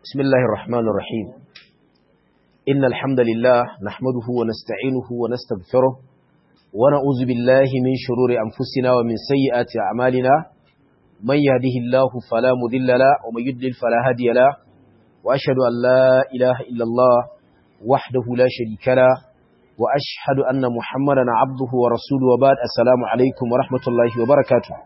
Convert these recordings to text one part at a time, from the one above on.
بسم الله الرحمن الرحيم إن الحمد لله نحمده ونستعينه ونستغفره ونعوذ بالله من شرور أنفسنا ومن سيئات أعمالنا من يهده الله فلا مضل له ومن يضلل فلا هادي له وأشهد أن لا إله إلا الله وحده لا شريك له وأشهد أن محمدا عبده ورسوله وبعد السلام عليكم ورحمة الله وبركاته.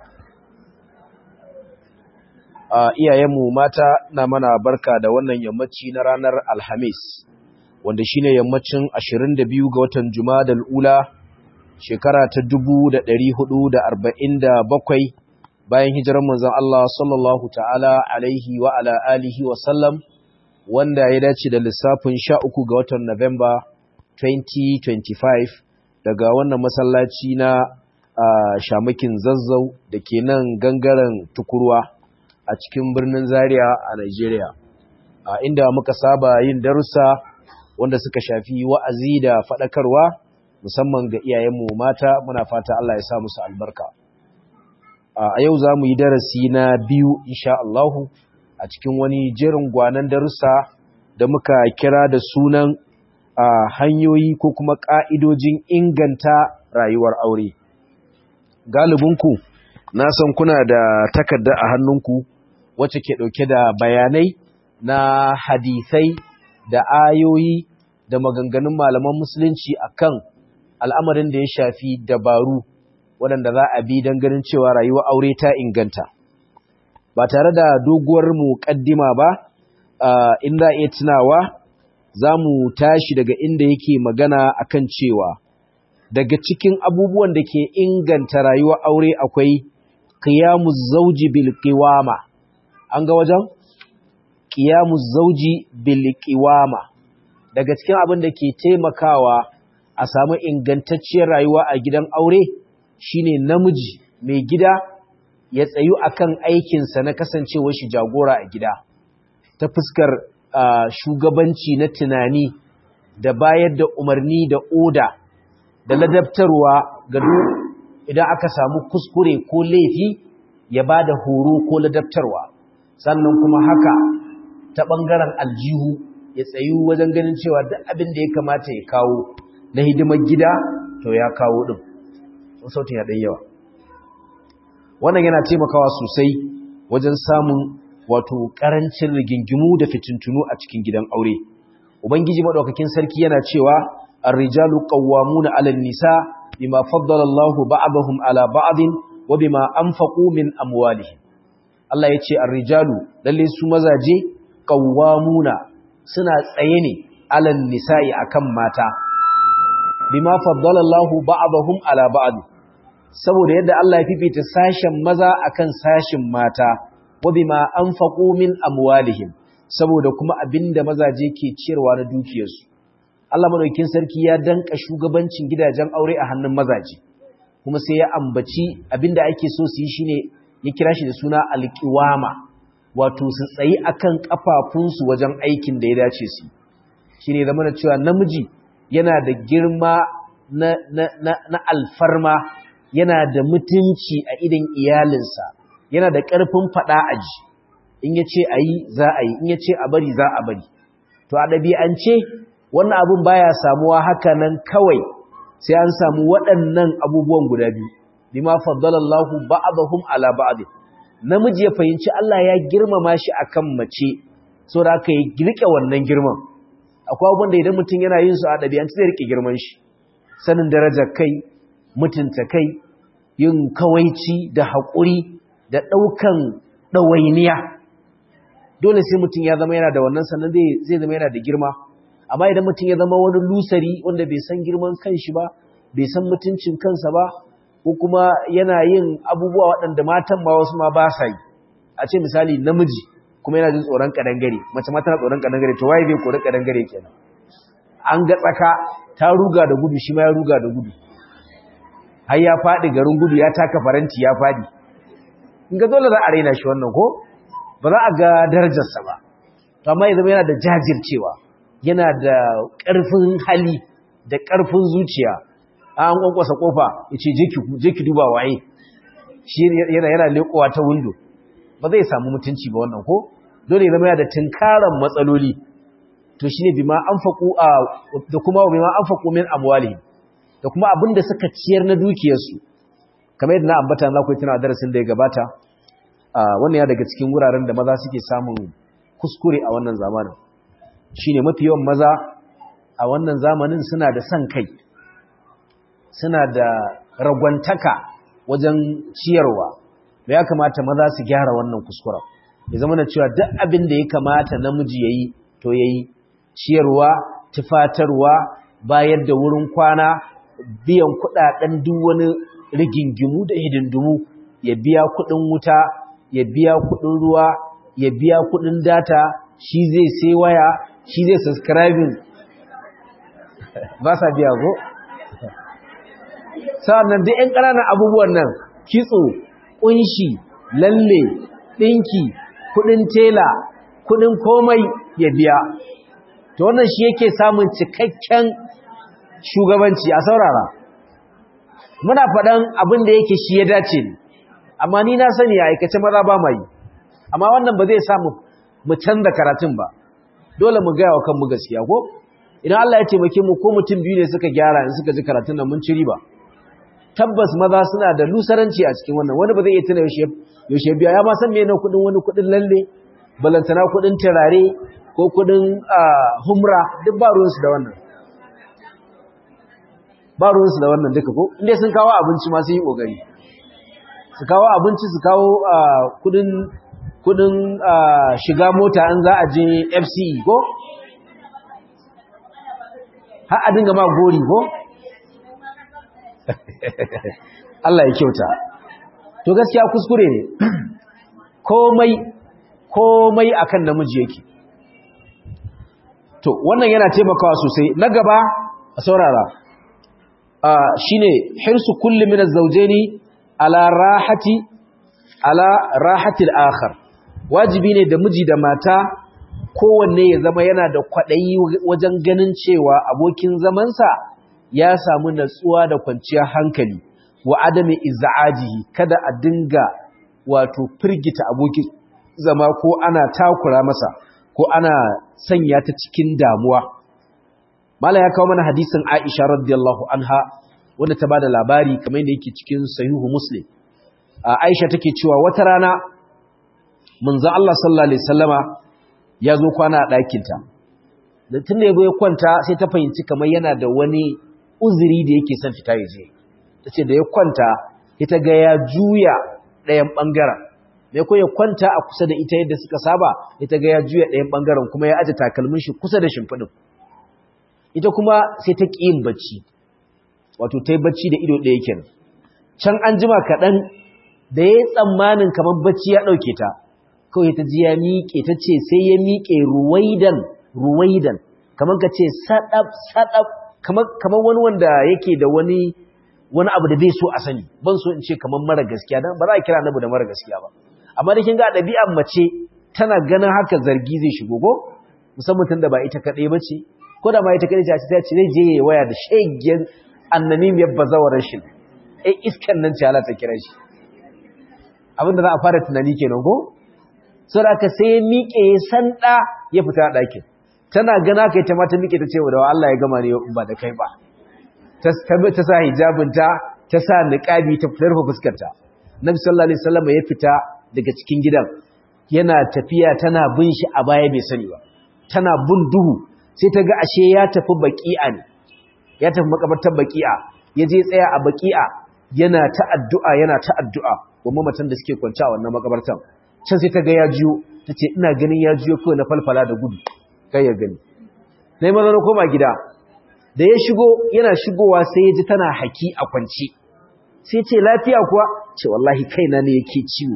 Iyayenmu mata na mana barka da wannan yammaci na ranar Alhamis, wanda shine yammacin 22 ga watan Jumadal Ula, shekara ta 1447 bayan hijirar manzon Allah sallallahu ta'ala alaihi wa ala alihi wa sallam, wanda ya dace da lissafin 13 ga watan Nuwamba 2025 daga wannan masallaci na Shamakin Zazzau da ke nan gangaren Tukurwa a cikin birnin Zaria a Nigeria, inda muka saba yin darussa wanda suka shafi wa'azi da faɗakarwa musamman ga iyayenmu mata. Muna fata Allah ya sa musu albarka. A yau za mu yi darasi na biyu insha Allahu a cikin wani jerin gwanan darussa da muka kira da sunan hanyoyi ko kuma ƙa'idojin inganta rayuwar aure. Galibinku na san kuna da takarda a hannunku wacce ke ɗauke da bayanai na hadisai da ayoyi da maganganun malaman musulunci akan al'amarin da ya shafi dabaru waɗanda za a bi don ganin cewa rayuwar aure ta inganta. Ba tare da doguwar muƙaddima ba, in za a iya tunawa za mu tashi daga inda yake magana akan cewa daga cikin abubuwan da ke inganta rayuwar aure akwai qiyamuz zawji bil qiwama. An ga wajen? Qiyamuz zawji bil qiwama. Daga cikin abin da ke taimakawa a samu ingantacciyar rayuwa a gidan aure shine namiji mai gida ya tsayu akan aikinsa na kasancewar shi jagora a gida ta fuskar shugabanci na tunani da bayar da umarni da oda da ladabtarwa ga duk idan aka samu kuskure ko laifi ya bada horo ko ladabtarwa. Sannan kuma haka ta ɓangaren aljihu ya tsayu wajen ganin cewa duk abin da ya kamata ya kawo na hidimar gida to ya kawo ɗin. Sautin ya ɗan yawa. Wannan yana taimakawa sosai wajen samun wato ƙarancin rigingimu da fitintunu a cikin gidan aure. Ubangiji maɗaukakin sarki yana cewa ar-rijalu qawwamuna 'alan nisa bima faddala Allahu ba'dahum 'ala ba'din wa bima anfaqu min amwalihim. Allah ya ce ar-rijalu lalle su mazaje qawwamuna suna tsaye ne 'alan nisa'i akan mata bima faddala Allahu ba'dahum 'ala ba'd, saboda yadda Allah ya fifita sashen maza akan sashin mata, wa bima anfaqu min amwalihim, saboda kuma abinda mazaje ke ciyarwa na dukiyarsu. Allah madaukakin sarki ya danka shugabancin gidajen aure a hannun mazaje, kuma sai ya ambaci abinda ake so su yi shine ya kira shi da suna alƙiwama, wato su tsayi akan kafafunsu wajen aikin da ya dace su. Shine zama da cewa namiji yana da girma na alfarma, yana da mutunci a idan iyalinsa, yana da ƙarfin faɗa aji. In ya ce a yi za a yi, in ya ce a bari za a bari. To a ɗabi'ance wannan abin baya samuwa haka nan kawai sai an samu waɗannan abubuwan guda biyu. Bima faddalallahu ba'dahum ala ba'd. Namiji ya fahimci Allah ya girmama shi akan mace, so da aka yi rike wannan girman. Akwai abubuwan da idan mutum yana yin su a ɗabi'ance zai rike girman shi. Sanin darajar kai, mutunta kai, yin kawaici da haƙuri da ɗaukan ɗawainiya. Dole sai mutum ya zama yana da wannan, sannan zai zama yana da girma. Amma idan mutum ya zama wani lusari wanda bai san girman kanshi ba, bai san mutuncin kansa ba, ko kuma yana yin abubuwa waɗanda matan ma wasu ma ba sa yi. A ce misali namiji kuma yana jin tsoron kadangare, mace ma tana tsoron kadangare, to waye bai kori kadangare kenan? An ga tsaka ta ruga da gudu, shi ma ya ruga da gudu, har ya faɗi garin gudu, ya taka faranti ya faɗi. In ga dole za a raina shi wannan ko ba za a ga darajarsa ba. To amma ya zama yana da jajircewa, yana da ƙarfin hali da ƙarfin zuciya. An kwankwasa kofa yace je ki duba waye, shi yana lekowa ta window. Ba zai samu mutunci ba wannan ko? dole ya zama yana da tinkaran matsaloli to shine bima anfaqu da kuma bima anfaqu min amwalihim da kuma abinda suka ciyar na dukiyarsu kamar yadda na ambata za ku yi tana darasin da ya gabata wannan ya daga cikin wuraren da maza suke samun kuskure a wannan zamanin shine mafi yawan maza a wannan zamanin suna da san kai suna da ragwantaka wajen ciyarwa da ya kamata maza su gyara wannan kuskuren ya zama na cewa duk abin da ya kamata namiji yayi to yayi ciyarwa tufatarwa bayar da wurin kwana biyan kudaden duk wani rigingimu da hidindimu ya biya kudin wuta ya biya kudin ruwa ya biya kudin data shi zai sai waya shi zai subscribing ba sa biya go sa'annan duk ƴan ƙananan abubuwan nan kitso kunshi lalle dinki kudin tela kudin komai ya biya to wannan shi yake samun cikakken shugabanci a saurara muna faɗan abin da yake shi ya dace ne amma ni na sani a aikace maza ba mai amma wannan ba zai samu mu canza karatun ba dole mu gaya wa kanmu gaskiya ko idan Allah ya taimake mu ko mutum biyu ne suka gyara in suka ji karatun nan mun ci riba tabbas maza suna da lusaranci a cikin wannan wani ba zai iya tuna yaushe biya ya ma san me ne kudin lalle balantana kudin turare ko kudin humra duk ba ruwansu da wannan duka ko inda sun kawo abinci ma sun yi kokari su kawo abinci su kawo kudin shiga mota an za a je FCE ko har a dinga ma gori ko Allah ya kyauta to gaskiya kuskure ne komai akan namiji yake to wannan yana taimakawa sosai na gaba a saurara shine hirsu kulli min az-zawjaini ala rahati al-akhar wajibi ne da miji da mata kowanne ya zama yana da kwadayi wajen ganin cewa abokin zamansa ya samu natsuwa da kwanciyar hankali wa adami iz'ajihi kada a dinga wato firgita abokin zama ko ana takura masa ko ana sanya ta cikin damuwa mala ya kawo mana hadisin Aisha radiyallahu anha wanda ta bada labari kamar yadda yake cikin sahihu Muslim Aisha take cewa wata rana manzo Allah sallallahu alaihi wasallama ya zo kwana a ɗakin ta da tunda yazo ya kwanta sai ta fahimci kamar yana da wani uzuri da yake son fita yaje tace da ya kwanta ita ga ya juya ɗayan bangaren mai ko ya kwanta a kusa da ita yadda suka saba ita ga ya juya ɗayan bangaren kuma ya aje takalmin shi kusa da shimfidin ita kuma sai ta ƙi yin bacci wato ta yi bacci da ido ɗaya kenan can an jima kaɗan da ya yi tsammanin kamar bacci ya ɗauke ta kawai ta ji ya miƙe ta ce sai ya miƙe ruwaidan kamar ka ce saɗaf kamar wani wanda yake da wani abu da bai so a sani ban so in ce kamar mara gaskiya dan ba za a kira annabi da mara gaskiya ba amma da kin ga ɗabi'ar mace tana ganin haka zargi zai shigo ko musamman tunda ba ita kaɗai ba ce ko da ma ita kaɗai ce zai je ya waya da shegen annanimiyar bazawarar shi iskan nan ce Allah ta kira shi abinda za a fara tunani kenan ko sai aka sai ya miƙe sanda ya fita a ɗakin tana gana kai ta mata miƙe ta ce da Allah ya gama ne ba da kai ba ta sa hijabinta ta sa niqabi ta rufe fuskarta Nabi sallallahu alaihi wasallam ya fita daga cikin gidan yana tafiya tana bin shi a baya bai sani ba tana bin duhu sai ta ga ashe ya tafi baqi'a ne ya tafi makabartar baqi'a ya je tsaya a baqi'a yana ta addu'a kuma matan da suke kwance a wannan makabartar can sai ta ga ya jiyo tace ina ganin ya jiyo kawai na falfala da gudu kai ya gani sai maza na koma gida da ya shigo yana shigowa sai ya ji tana haki a kwance sai ce lafiya kuwa ce wallahi kaina ne yake ciwo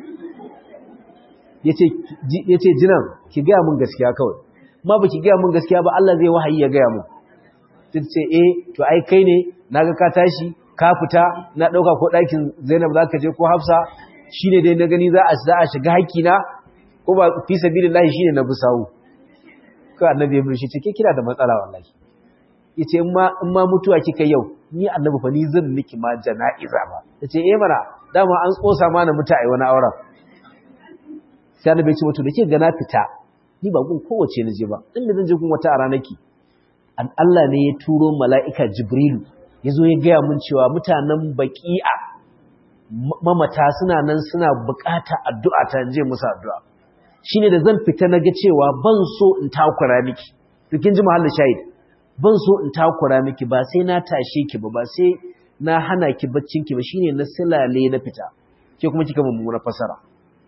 yace jinan ki ga mun gaskiya kawai ma baki ga mun gaskiya ba Allah zai wahayi ya ga mun sai ce to ai kai ne naga ka tashi ka fita na dauka ko dakin Zainab zaka je ko Hafsa shine dai na gani za a shiga haƙina ko ba fi sabilillahi shine na busawu ko annabi ya murshi ce ke kira da matsala wallahi yace in ma mutuwa kika yau ni annabi fa ni zan miki ma jana'iza ba yace mana dama an tsosa ma na mutu ai wani auren sai annabi ya ce wato da ke ga na fita ni ba gun kowace na je ba inda zan je gun wata a ranaki Allah ne ya turo mala'ika Jibrilu ya zo ya gaya mun cewa mutanen baƙi'a mamata suna nan suna bukata addu'a ta je musu addu'a shine da zan fita na ga cewa ban so in takura miki kin ji mahallin shahid ban so in takura miki ba sai na tashe ki ba sai na hana ki baccin ki ba shine na silale na fita ke kuma kika mummuna fasara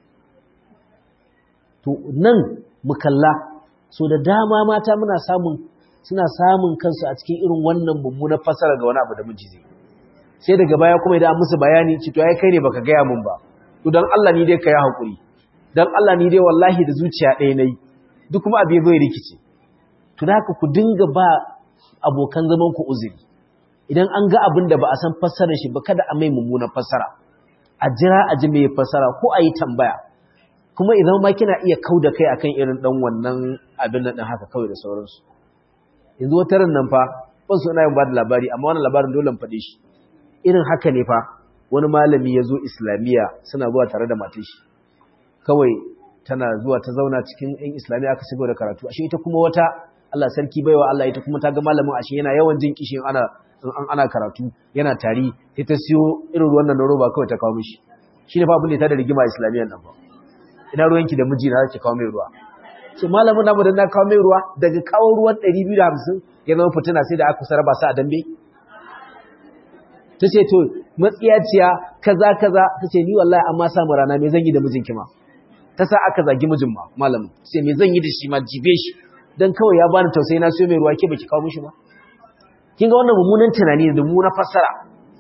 to nan mu kalla so da dama mata suna samun kansu a cikin irin wannan mummuna fasara ga wani abu da miji zai sai daga baya kuma idan musu bayani ci to ai kai ne baka gaya mun ba to dan Allah ni dai kai hakuri dan Allah ni dai wallahi da zuciya ɗaya nayi duk kuma abu zai rikice to da haka ku dinga ba abokan zaman ku uzuri idan an ga abin da ba a san fassarar shi ba kada a mai mummuna fassara a jira a ji mai fassara ko a yi tambaya kuma idan ma kina iya kauda kai akan irin dan wannan abin nan haka kawai da sauransu yanzu wata ran nan fa ban so ina yin ba da labari amma wannan labarin dole in faɗe shi irin haka ne fa wani malami ya zo islamiyya suna zuwa tare da matar shi kawai tana zuwa ta zauna cikin yan islamiyya aka shigo da karatu ashe ita kuma wata Allah sarki baiwa Allah ita kuma ta ga malamin ashe yana yawan jin kishin ana karatu yana tari sai ta siyo irin ruwan nan na roba kawai ta kawo mishi shine fa abin da ta da rigima islamiyyan nan ba ina ruwanki da miji na zaki kawo mai ruwa ce malamin namu da na kawo mai ruwa daga kawo ruwan 250 ya zama fitina sai da aka saraba sa a dambe ta ce to matsiyaciya kaza ta ce ni wallahi amma samu rana me zan yi da mijinki ma ta sa aka zagi mijin ma malamin sai me zan yi da shi ma jibe shi dan kawai ya bani tausayi na siyo mai ruwa ke baki kawo mishi ba kin ga wannan mummunan tunani da mu na fassara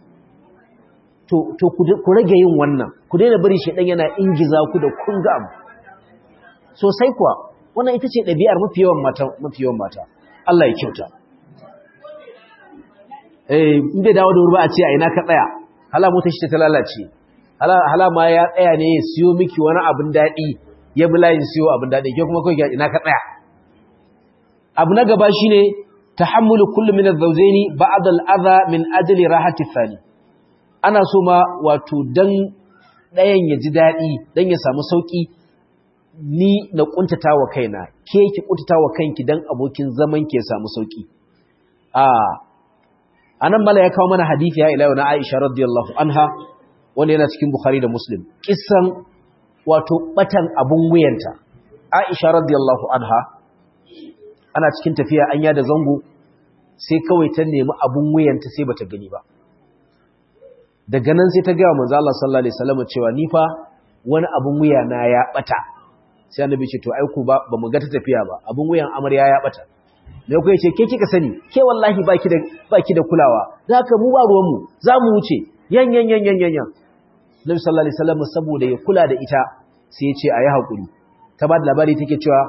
to ku rage yin wannan ku daina bari shedan yana ingiza ku da kun ga abu sosai kuwa wannan ita ce ɗabi'ar mafi yawan mata Allah ya kyauta in bai dawo da wuri ba a ce a ina ka tsaya hala motar shi ta lalace hala ma ya tsaya ne ya siyo miki wani abin daɗi ya bi layin siyo abin daɗi ke kuma kawai ina ka tsaya abu na gaba shine tahammulu kullu min az-zawjaini ba'd al-adha min ajli rahati thani ana so ma wato dan ɗayan ya ji daɗi dan ya samu sauki ni na kuntatawa kaina ke ki kuntatawa kanki dan abokin zaman ke samu sauki anan mala ya kawo mana hadisi ya ila na Aisha radiyallahu anha wanda yana cikin Bukhari da Muslim kissan wato batan abun wuyanta Aisha radiyallahu anha ana cikin tafiya anya da zango sai kawai ta nemi abun wuyanta sai bata gani ba daga nan sai ta ga manzo Allah sallallahu alaihi wasallam cewa ni fa wani abun wuya na ya bata sai annabi ce to ai ku ba mu ga ta tafiya ba abun wuyan amarya ya bata me ku yace ke kika sani ke wallahi baki da kulawa zaka mu ba ruwan mu za mu wuce yan Nabi sallallahu alaihi wasallam saboda ya kula da ita sai ya ce ayi hakuri ta ba da labari take cewa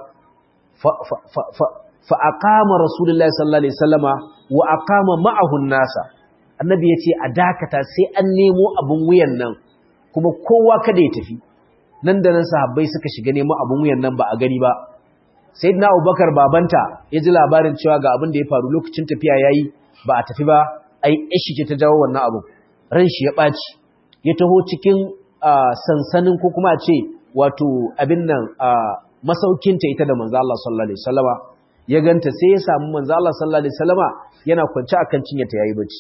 fa aqama rasulullahi sallallahu alaihi wasallama wa aqama ma'ahu an-nasa annabi yace a dakata sai an nemo abun wuyan nan kuma kowa kada ya tafi nan da nan sahabbai suka shiga nemo abun wuyan nan ba a gani ba sayyidina Abubakar babanta ya ji labarin cewa ga abin da ya faru lokacin tafiya yayi ba a tafi ba ai ishi ce ta jawo wannan abu ran shi ya baci ya taho cikin sansanin ko kuma a ce wato abin nan masaukin ta ita da manzo Allah sallallahu alaihi wasallama ya ganta sai ya samu manzo Allah sallallahu alaihi wasallama yana kwance akan cinyarta yayi bacci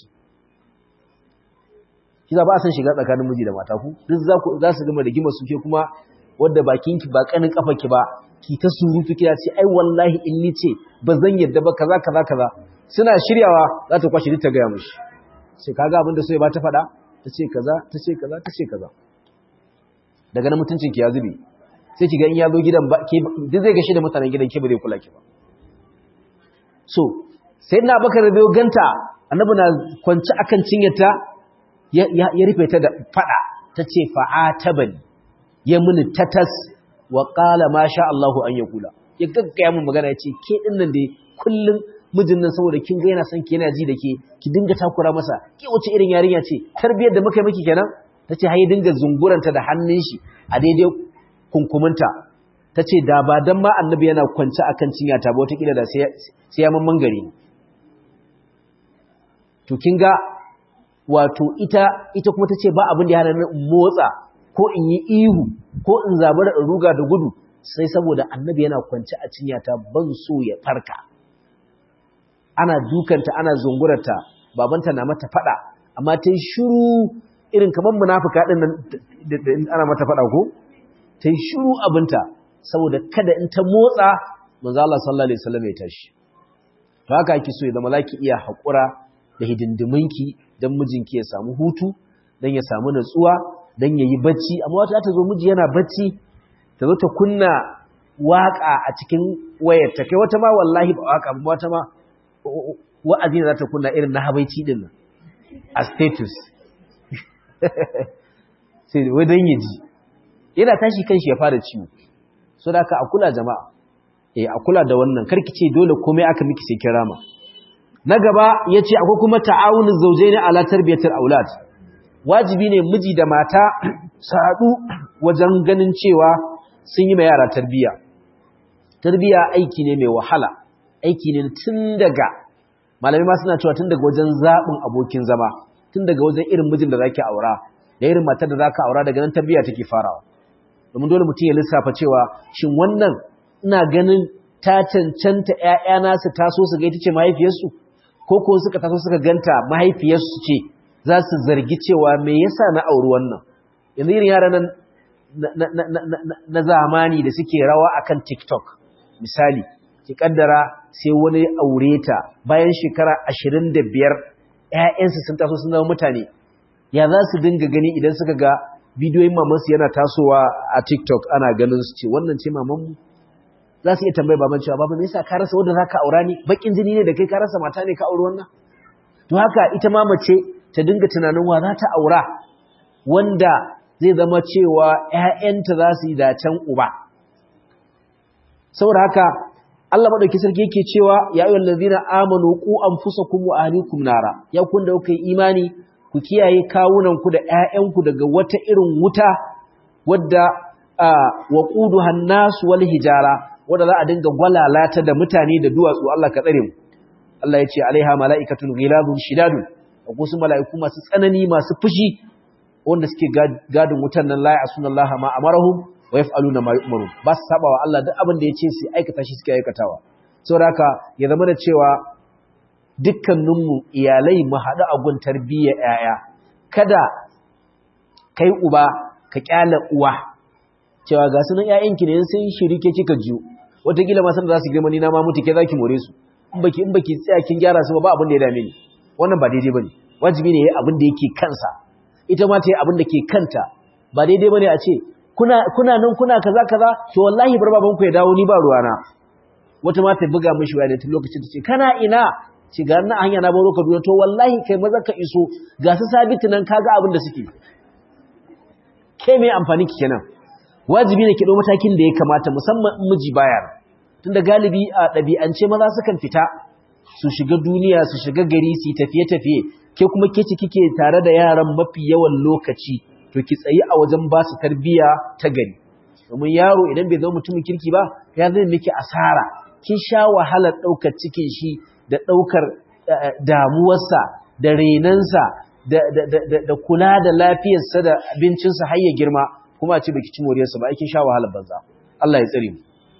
kiza ba san shiga tsakanin miji da mata ku duk za su gama rigima suke kuma wanda bakinki ba kanin kafarki ba ki ta surutu kina ce ai wallahi in ni ce ba zan yadda ba kaza suna shiryawa za ta kwashi ta gaya mishi sai kaga abin da sai ba ta faɗa ta ce kaza daga nan mutuncin ki ya zube sai ki ga in ya zo gidan ba ke duk zai gashi da mutanen gidan ke ba zai kula ki ba so sai na bakar da ganta annabi na kwanci akan cinyarta ya rufe ta da fada tace fa'atabani ya muni tatas wa qala ma sha Allahu an yakula ya gaggaya mun magana yace ke din nan dai kullun mijin nan saboda kin ga yana son ki yana ji da ke ki dinga takura masa ke wace irin yarinya ce tarbiyar da muka yi miki kenan tace hayi dinga zunguranta da hannun shi a daidai kunkumunta tace da ba dan ma annabi yana kwance akan cinya ta ba wata kila da sai ya mamman gari to kin ga wato ita kuma tace ba abin da ya hana motsa ko in yi ihu ko in zabura in ruga da gudu sai saboda annabi yana kwance a cinyata ban so ya farka. Ana dukanta ana zungurarta babanta na mata fada amma ta yi shiru irin kamar munafika din nan ana mata fada ko ta yi shiru abinta saboda kada in ta motsa manzo Allah sallallahu alaihi wasallam ya tashi. To haka ake so ya zama zaki iya hakura da hidindiminki dan mijinki ya samu hutu dan ya samu natsuwa dan yayi bacci. Amma wata ta zo miji yana bacci ta zo ta kunna waka a cikin wayar ta kai wata ma wallahi ba waka ba wata ma wa'azi za ta kunna irin na habaici din nan a status sai wai dan yaji yana tashi kanshi ya fara ciwo. So da haka a kula jama'a a kula da wannan karki ce dole komai aka miki sai kirama. Na gaba yace akwai kuma ta'awunuz zawjaini ala tarbiyatil aulad. Wajibi ne miji da mata su haɗu wajen ganin cewa sun yi ma yara tarbiya. Tarbiya aiki ne mai wahala, aiki ne tun daga malamai ma suna cewa tun daga wajen zaɓin abokin zama, tun daga wajen irin mijin da zaki aura da irin matar da zaka aura, daga nan tarbiya take farawa. Domin dole mutum ya lissafa cewa shin wannan ina ganin ta cancanta ƴaƴana su taso su ga ita ce mahaifiyarsu, ko ko suka taso suka ganta mahaifiyarsu ce za su zargi cewa me yasa na auri wannan. Yanzu irin yaran nan na zamani da suke rawa akan TikTok misali, ki kaddara sai wani aure ta bayan shekara 25 ƴaƴansu sun taso sun zama mutane, ya za su dinga gani idan suka ga bidiyoyin mamansu yana tasowa a TikTok ana ganin su ce wannan ce mamanmu. Za su iya tambaye baban cewa baba me yasa ka rasa wanda zaka aura ni, bakin jini ne da kai ka rasa mata ne ka auri wannan. To haka ita ma mace ta dinga tunanin wa za ta aura wanda zai zama cewa ƴaƴanta za su yi dacen uba. Saboda haka Allah madauki sarki yake cewa ya ayyuhal ladina amanu qu anfusakum wa ahlikum nara, ya kun da kuka yi imani ku kiyaye kawunanku da ƴaƴanku daga wata irin wuta wadda waquduha an-nas wal hijara, wadda za a dinga gwalalata da mutane da duwatsu. Allah ka tsare mu. Allah ya ce alaiha mala'ikatun ghiladun shidadun, akwai su mala'iku masu tsanani masu fushi wanda suke gadin wutan nan la ya'sunallaha ma amarahum wa yaf'aluna ma yu'marun, ba su sabawa Allah duk abin da ya ce su aikata shi suke aikatawa. Saboda haka ya zama da cewa dukkaninmu iyalai mu haɗu a gun tarbiyyar ‘ya'ya, kada kai uba ka ƙyala uwa cewa ga sunan ‘ya'yanki ne sun shiri ke kika jiyo, wataƙila masu da za su girma ni na ma mutu ke za ki more su, in baki tsaya kin gyara su ba abin da ya dame ni, wannan ba daidai ba ne. Wajibi ne ya yi abin da yake kansa, ita ma ta yi abin da ke kanta. Ba daidai ba ne a ce kuna nan kuna kaza kaza to wallahi bar babanku ya dawo ni ba ruwana. Wata ma ta buga mishi waya tun lokacin ta ce kana ina, ci ga na hanya na baro Kaduna, to wallahi kai maza ka iso ga su Sabitu nan kaga abin da suke. Ke me amfani ki kenan? Wajibi ne ki dau matakin da ya kamata, musamman in miji baya. Tunda galibi a ɗabi'ance maza sukan fita su shiga duniya, su shiga gari, su tafiye-tafiye, ke kuma ke ci kike tare da yaran mafi yawan lokaci, to ki tsayi a wajen ba su tarbiyya ta gari. Domin yaro idan bai zama mutumin kirki ba, ya zai miki asara. Kin sha wahalar ɗaukar cikin shi da ɗaukar damuwarsa da renansa da kula da lafiyarsa da abincinsa har ya girma, kuma a ce baki ci moriyarsa ba, aikin sha wahalar banza. Allah ya tsare mu.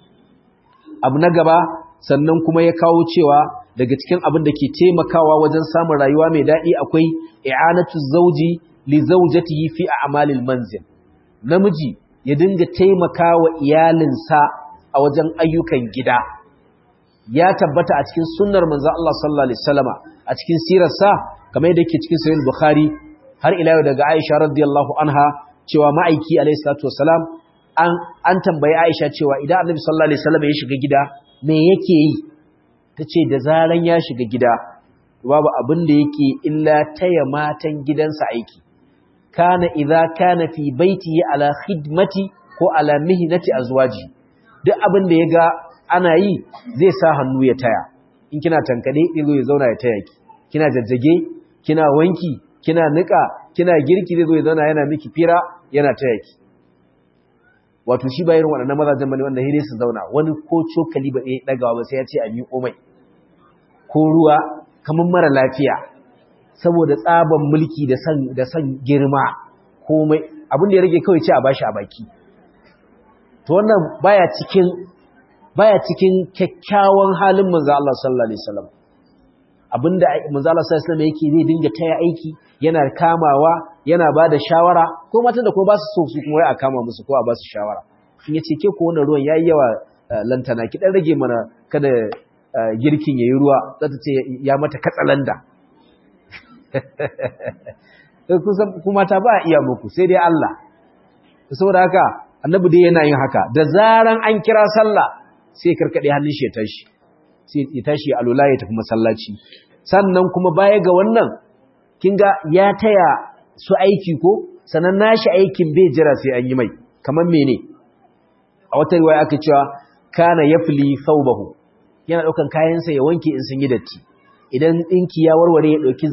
Abu na gaba sannan kuma ya kawo cewa daga cikin abin da ke taimakawa wajen samun rayuwa mai daɗi akwai i'anatu zawji li zawjatihi fi a'malil manzil. Namiji ya dinga taimakawa iyalinsa a wajen ayyukan gida. Ya tabbata a cikin sunnar manzo Allah sallallahu alaihi wasallama, a cikin sirarsa kamar yadda yake cikin sahih Bukhari har ila yau daga Aisha radiyallahu anha cewa ma'aiki alaihi salatu wasalam an tambayi Aisha cewa idan Annabi sallallahu alaihi wasallam ya shiga gida me yake yi? Tace da zaran ya shiga gida babu abin da yake illa taya matan gidansa aiki. Kana idza kana fi baitihi ala khidmati ko ala mihnati azwaji, duk abin da yaga ana yi zai sa hannu ya taya. In kina tankade zai ya zauna ya taya ki, kina jajjage, kina wanki, kina nika, kina girki, zai zo ya zauna yana miki fira yana taya ki. Wato shi ba irin waɗannan mazajen bane wanda hire su zauna, wani ko cokali ba ɗaya ɗagawa ba sai ya ce a miƙo mai, ko ruwa kamar mara lafiya saboda tsaban mulki da san girma komai abin da ya rage kawai ce a bashi a baki to wannan baya cikin kyakkyawan halin manzo Allah sallallahu alaihi wasallam abinda manzo Allah sallallahu alaihi wasallam yake zai dinga taya aiki yana kamawa yana bada shawara ko matan da ko ba su so su kuma wai a kama musu ko a ba su shawara in yace ke ko wannan ruwan yayi yawa lantana ki dan rage mana kada girkin yayi ruwa zata ce ya mata katsalanda kusan kuma ta ba iya muku sai dai Allah saboda haka annabi dai yana yin haka da zaran an kira sallah sai karkade hannun shi ya tashi sai ya tashi alula ya tafi masallaci sannan kuma baya ga wannan kinga ya taya su aiki ko sanan nashi aikin bai jira sai an yi mai kaman mene a wata riwaya aka cewa kana yafli thawbahu yana daukan kayansa ya wanke in sun yi datti idan dinki ya warware ya dauki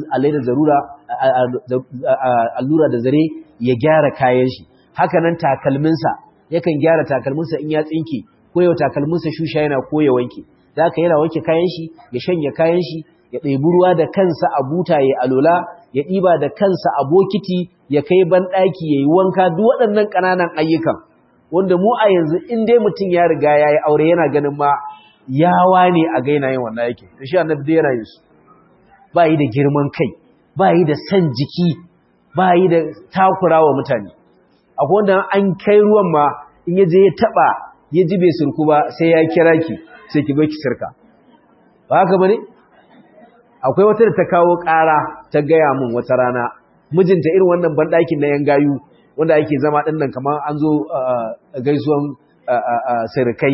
allura da zare ya gyara kayan shi haka nan takalminsa yakan gyara takalminsa in ya tsinke ko yau takalminsa shusha yana ko ya wanke da haka yana wanke kayan shi ya shanya kayan shi ya ɗebi ruwa da kansa a buta ya alola ya ɗiba da kansa a bokiti ya kai banɗaki ya yi wanka duk waɗannan ƙananan ayyukan wanda mu a yanzu in dai mutum ya riga ya yi aure yana ganin ma yawa ne a gaina yin wannan yake da shi annabi dai yana yin su ba yi da girman kai ba yi da san jiki ba yi da takura wa mutane akwai wanda an kai ruwan ma in ya je ya taɓa ya ji bai surku ba sai ya kira ki sai ki bai ki sirka ba haka bane akwai wata da ta kawo ƙara ta gaya mun wata rana mijinta irin wannan banɗakin na yan gayu wanda ake zama ɗin nan kamar an zo gaisuwan sirikai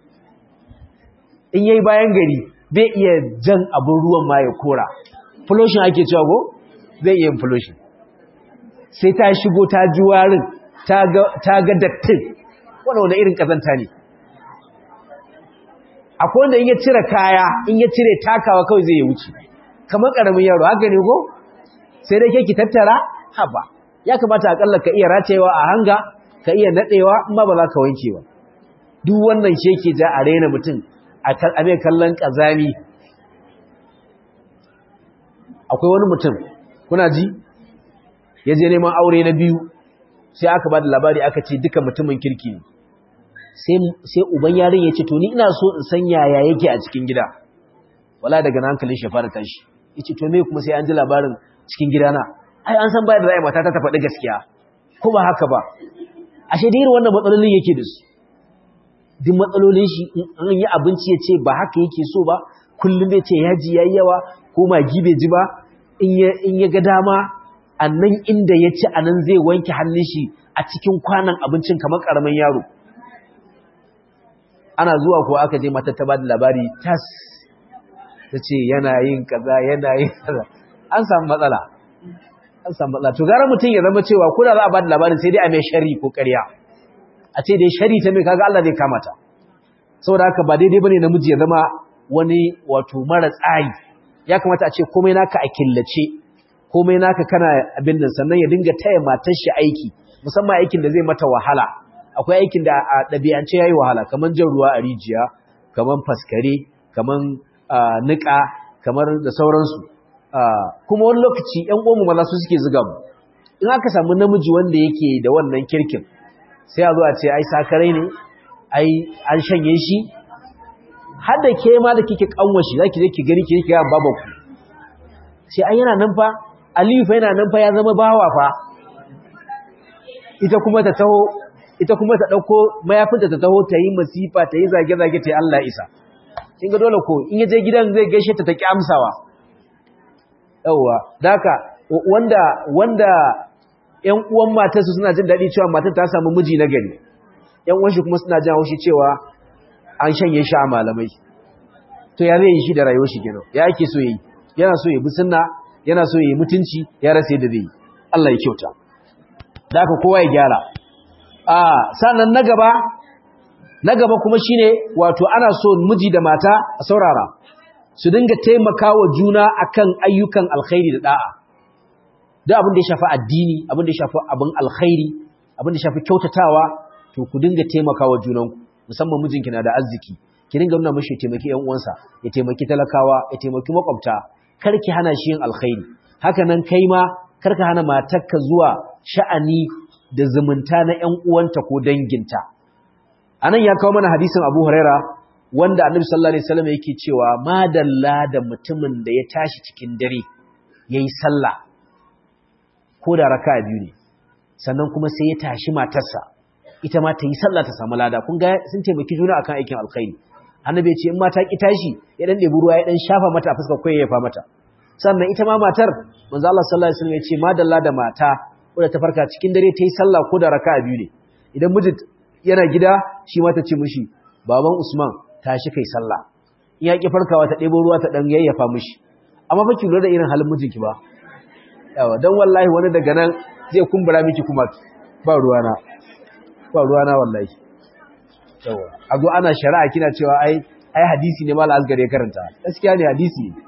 in yayi bayan gari bai iya jan abin ruwan ma ya kora flushing ake cewa ko zai iya flushing sai ta shigo ta ji warin ta ga dattin wanda irin kazanta ne akwai wanda in ya cire kaya in ya cire takawa kawai zai wuce kamar karamin yaro haka ne ko sai dai ke ki tattara haba ya kamata akalla ka iya ratewa a hanga ka iya nadewa amma ba za ka wanke ba duk wannan shi yake ja a rena mutum a mai kallon kazami akwai wani mutum kuna ji ya je neman aure na biyu sai aka ba da labari aka ce duka mutumin kirki ne sai uban yarin ya ce to ni ina so in san yaya yake a cikin gida wala daga nan hankalin shi fara tashi yace to me kuma sai an ji labarin cikin gidana ai an san bai da ra'ayi mata ta faɗi gaskiya ko ba haka ba ashe da irin wannan matsalolin yake da su duk matsalolin shi in yi abinci ya ce ba haka yake so ba kullum zai ce yaji yayi yawa ko magi bai ji ba in ya ga dama annan inda ya ci anan zai wanke hannun shi a cikin kwanan abincin kamar karamin yaro ana zuwa ko aka je mata ta ba da labari tas ta ce yana yin kaza yana yin kaza an samu matsala to gara mutum ya zama cewa ko da za a ba da labarin sai dai a mai shari ko ƙarya a ce dai shari ta mai kaga Allah zai kama ta saboda haka ba daidai bane namiji ya zama wani wato mara tsari ya kamata a ce komai naka a killace komai naka kana abin nan sannan ya dinga taya matar shi aiki musamman aikin da zai mata wahala akwai aikin da a ɗabi'ance yayi wahala kaman jan ruwa a rijiya kaman faskare kaman niƙa kamar da sauransu kuma wani lokaci ƴan uwanmu maza su suke zuga mu in aka samu namiji wanda yake da wannan kirkin sai a zo a ce ai sakarai ne ai an shanye shi har da ke ma da kike kanwa shi zaki je ki gani ki ga babanku sai ai yana nan fa Aliyu fa yana nan fa ya zama bawa fa ita kuma ta dauko mayafinta ta taho ta yi masifa ta yi zage-zage ta yi Allah isa kin ga dole ko in yaje gidan zai gaishe ta ki amsawa yawa daka wanda ƴan uwan matarsa suna jin dadi cewa matar ta samu miji na gari ƴan uwan shi kuma suna jin haushi cewa an shanye shi a malamai to ya zai yi shi da rayuwar shi kenan ya yake so yi yana so ya bi sunna yana so ya yi mutunci ya rasa yadda zai yi Allah ya kyauta daka kowa ya gyara sannan na gaba kuma shine wato ana so miji da mata a saurara su dinga taimakawa juna akan ayyukan alkhairi da da'a duk abin da ya shafi addini abin da ya shafi abin alkhairi abin da ya shafi kyautatawa to ku dinga taimakawa junanku musamman mijinki na da arziki ki dinga nuna mishi taimaki ƴan uwansa ya taimaki talakawa ya taimaki makwabta kar ki hana shi yin alkhairi haka nan kai ma kar ka hana matarka zuwa sha'ani da zumunta na ƴan uwanta ko danginta. Anan ya kawo mana hadisin Abu Huraira wanda Annabi sallallahu alaihi wasallam yake cewa madalla da mutumin da ya tashi cikin dare yayi sallah ko da raka'a biyu ne, sannan kuma sai ya tashi matarsa ita ma ta yi sallah ta samu lada. Kun ga sun taimaki juna akan aikin alkhairi. Annabi ya ce in mata ki tashi ya dan debi ruwa ya dan shafa mata a fuskar ko ya yafa mata. Sannan ita ma matar manzo Allah sallallahu alaihi wasallam ya ce madalla da mata wadda ta farka cikin dare ta yi sallah ko da raka'a biyu ne. Idan miji yana gida shi ma ta ce mishi baban Usman tashi kai sallah. In ya ki farkawa ta debo ruwa ta dan yayyafa mishi. Amma fa ki lura da irin halin mijinki ba. Yawa dan wallahi wani daga nan zai kumbura miki kuma ba ruwana wallahi. Yawa a zo ana shari'a kina cewa ai hadisi ne mala asgare ya karanta. Gaskiya ne hadisi ne.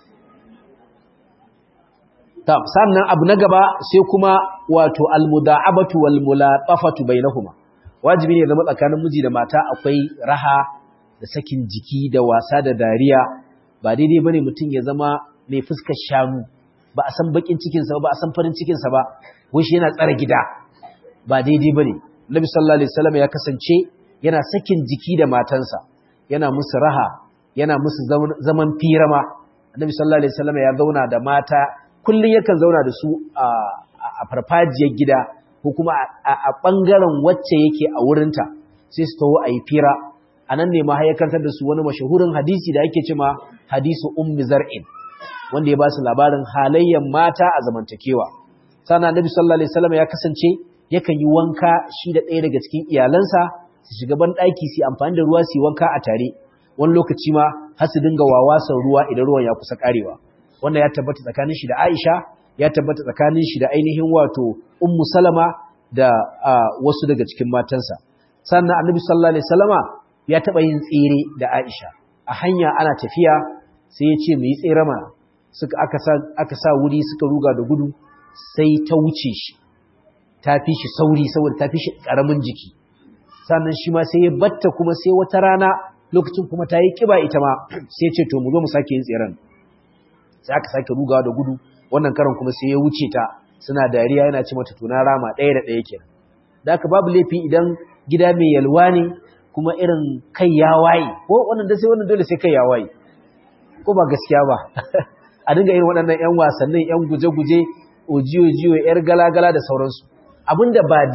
Sannan abu na gaba sai kuma wato almuda'abatu wal mulatafatu bainahuma. Wajibi ne zama tsakanin miji da mata akwai raha da sakin jiki da wasa da dariya. Ba daidai bane mutum ya zama mai fuskar shanu, ba a san bakin cikin sa ba a san farin cikin sa ba, wai shi yana tsara gida. Ba daidai bane. Nabi sallallahu alaihi wasallam ya kasance yana sakin jiki da matansa, yana musu raha, yana musu zaman firama. Nabi sallallahu alaihi wasallam ya zauna da mata kullum yakan zauna da su a farfajiyar gida ko kuma a ɓangaren wacce yake a wurinta sai su taho a yi fira. A nan ne ma hayakantar da su wani mashahurin hadisi da ake cima hadisu ummi zar'in wanda ya ba su labarin halayyar mata a zamantakewa. Sannan Nabi sallallahu alaihi wasallam ya kasance yakan yi wanka shi da ɗaya daga cikin iyalansa su shiga ban ɗaki su amfani da ruwa su yi wanka a tare. Wani lokaci ma har su dinga wawasan ruwa idan ruwan ya kusa karewa. Wannan ya tabbata tsakanin shi da Aisha, ya tabbata tsakanin shi da ainihin wato Ummu Salama da wasu daga cikin matansa. Sannan Annabi sallallahu alaihi wasallama ya taba yin tsere da Aisha. A hanya ana tafiya sai ya ce mu yi tsere mana. Aka sa wuri suka ruga da gudu sai ta wuce shi. Ta fi shi sauri saboda ta fi shi karamin jiki. Sannan shi ma sai ya batta kuma sai wata rana lokacin kuma ta yi kiba ita ma sai ya ce to mu zo mu sake yin tseren. Sai aka sake rugawa da gudu wannan karon kuma sai ya wuce ta suna dariya yana ce mata tuna rama ɗaya da ɗaya kenan. Da haka babu laifi idan gida mai yalwa ne kuma irin kai ya waye ko wannan da sai wannan dole sai kai ya waye ko ba gaskiya ba a dinga irin waɗannan ƴan wasannin ƴan guje-guje ojiyo-jiyo ƴar gala-gala da sauransu. Abinda ba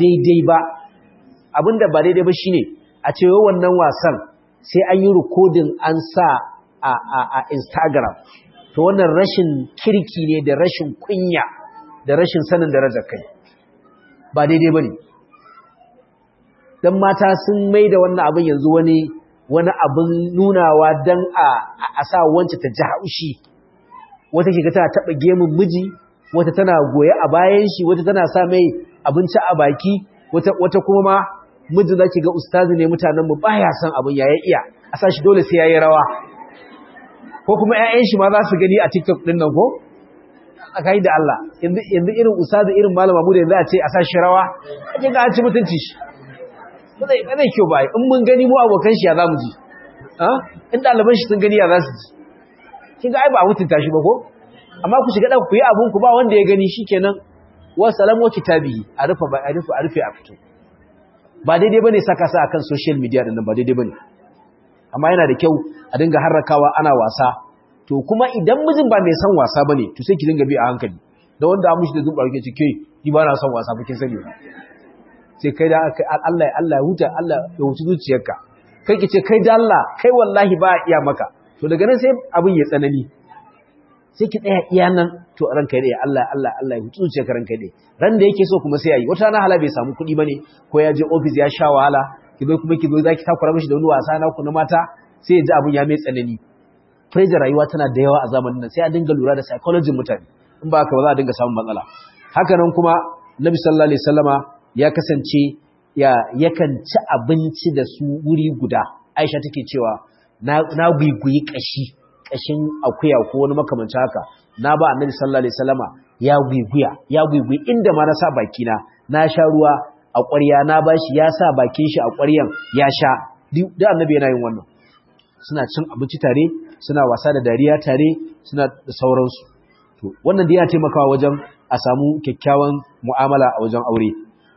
daidai ba shine a ce wannan wasan sai an yi recording an sa a Instagram. To wannan rashin kirki ne da rashin kunya da rashin sanin darajar kai ba daidai bane. Dan mata sun maida wannan abin yanzu wani abin nunawa dan a sa wance ta ji haushi. Wata kiga tana taba gemun miji, wata tana goye a bayan shi, wata tana sa mai abinci a baki, wata kuma ma miji zaki ga ustazi ne mutanen mu baya son abin yaya iya a sa shi dole sai yayi rawa. Ko kuma ƴaƴan shi ma za su gani a TikTok din nan ko akai da Allah yanzu irin ustazi irin malama mu da yanzu a ce a sa shi rawa kaje ga an ci mutunci shi ba zai kyau ba. In mun gani mu abokan shi ya zamu ji in ɗaliban shi sun gani ya za su ji kin ga ai ba a mutunta shi ba ko. Amma ku shiga ku yi abun ku ba wanda ya gani shikenan wa salamu kitabihi a rufe a fito. Ba daidai bane saka sa akan social media din nan, ba daidai bane. Amma yana da kyau a dinga harrakawa ana wasa. To kuma idan mijin ba mai son wasa bane to sai ki dinga bi a hankali. Da wanda a mushi da zuba yake cike ni ba na son wasa ba kin sani. Sai kai da Allah ya huta, Allah ya huci zuciyarka. Kai ki ce kai da Allah kai wallahi ba iya maka. To daga nan sai abin ya tsanani. Sai ki tsaya iya nan to ranka dai Allah ya huci zuciyarka ranka dai. Ran da yake so kuma sai yayi. Wata rana hala bai samu kuɗi bane ko ya je office ya sha wahala. Ki zo zaki takura mishi da wani wasa na ku na mata sai ya ji abun ya mai tsanani. Pressure rayuwa tana da yawa a zamanin nan sai a dinga lura da psychology mutane in ba haka ba za a dinga samun matsala. Haka nan kuma Nabi sallallahu alaihi wasallama ya kasance yakan ci abinci da su wuri guda. Aisha take cewa na guiguyi kashin akuya ko wani makamancin haka na ba Annabi sallallahu alaihi wasallama ya guiguyi inda ma na sa bakina na sha ruwa a ƙwarya na bashi ya sa bakin shi a ƙwaryan ya sha. Duk Annabi yana yin wannan. Suna cin abinci tare, suna wasa da dariya tare, suna da sauransu. To wannan da yana taimakawa wajen a samu kyakkyawan mu'amala a wajen aure.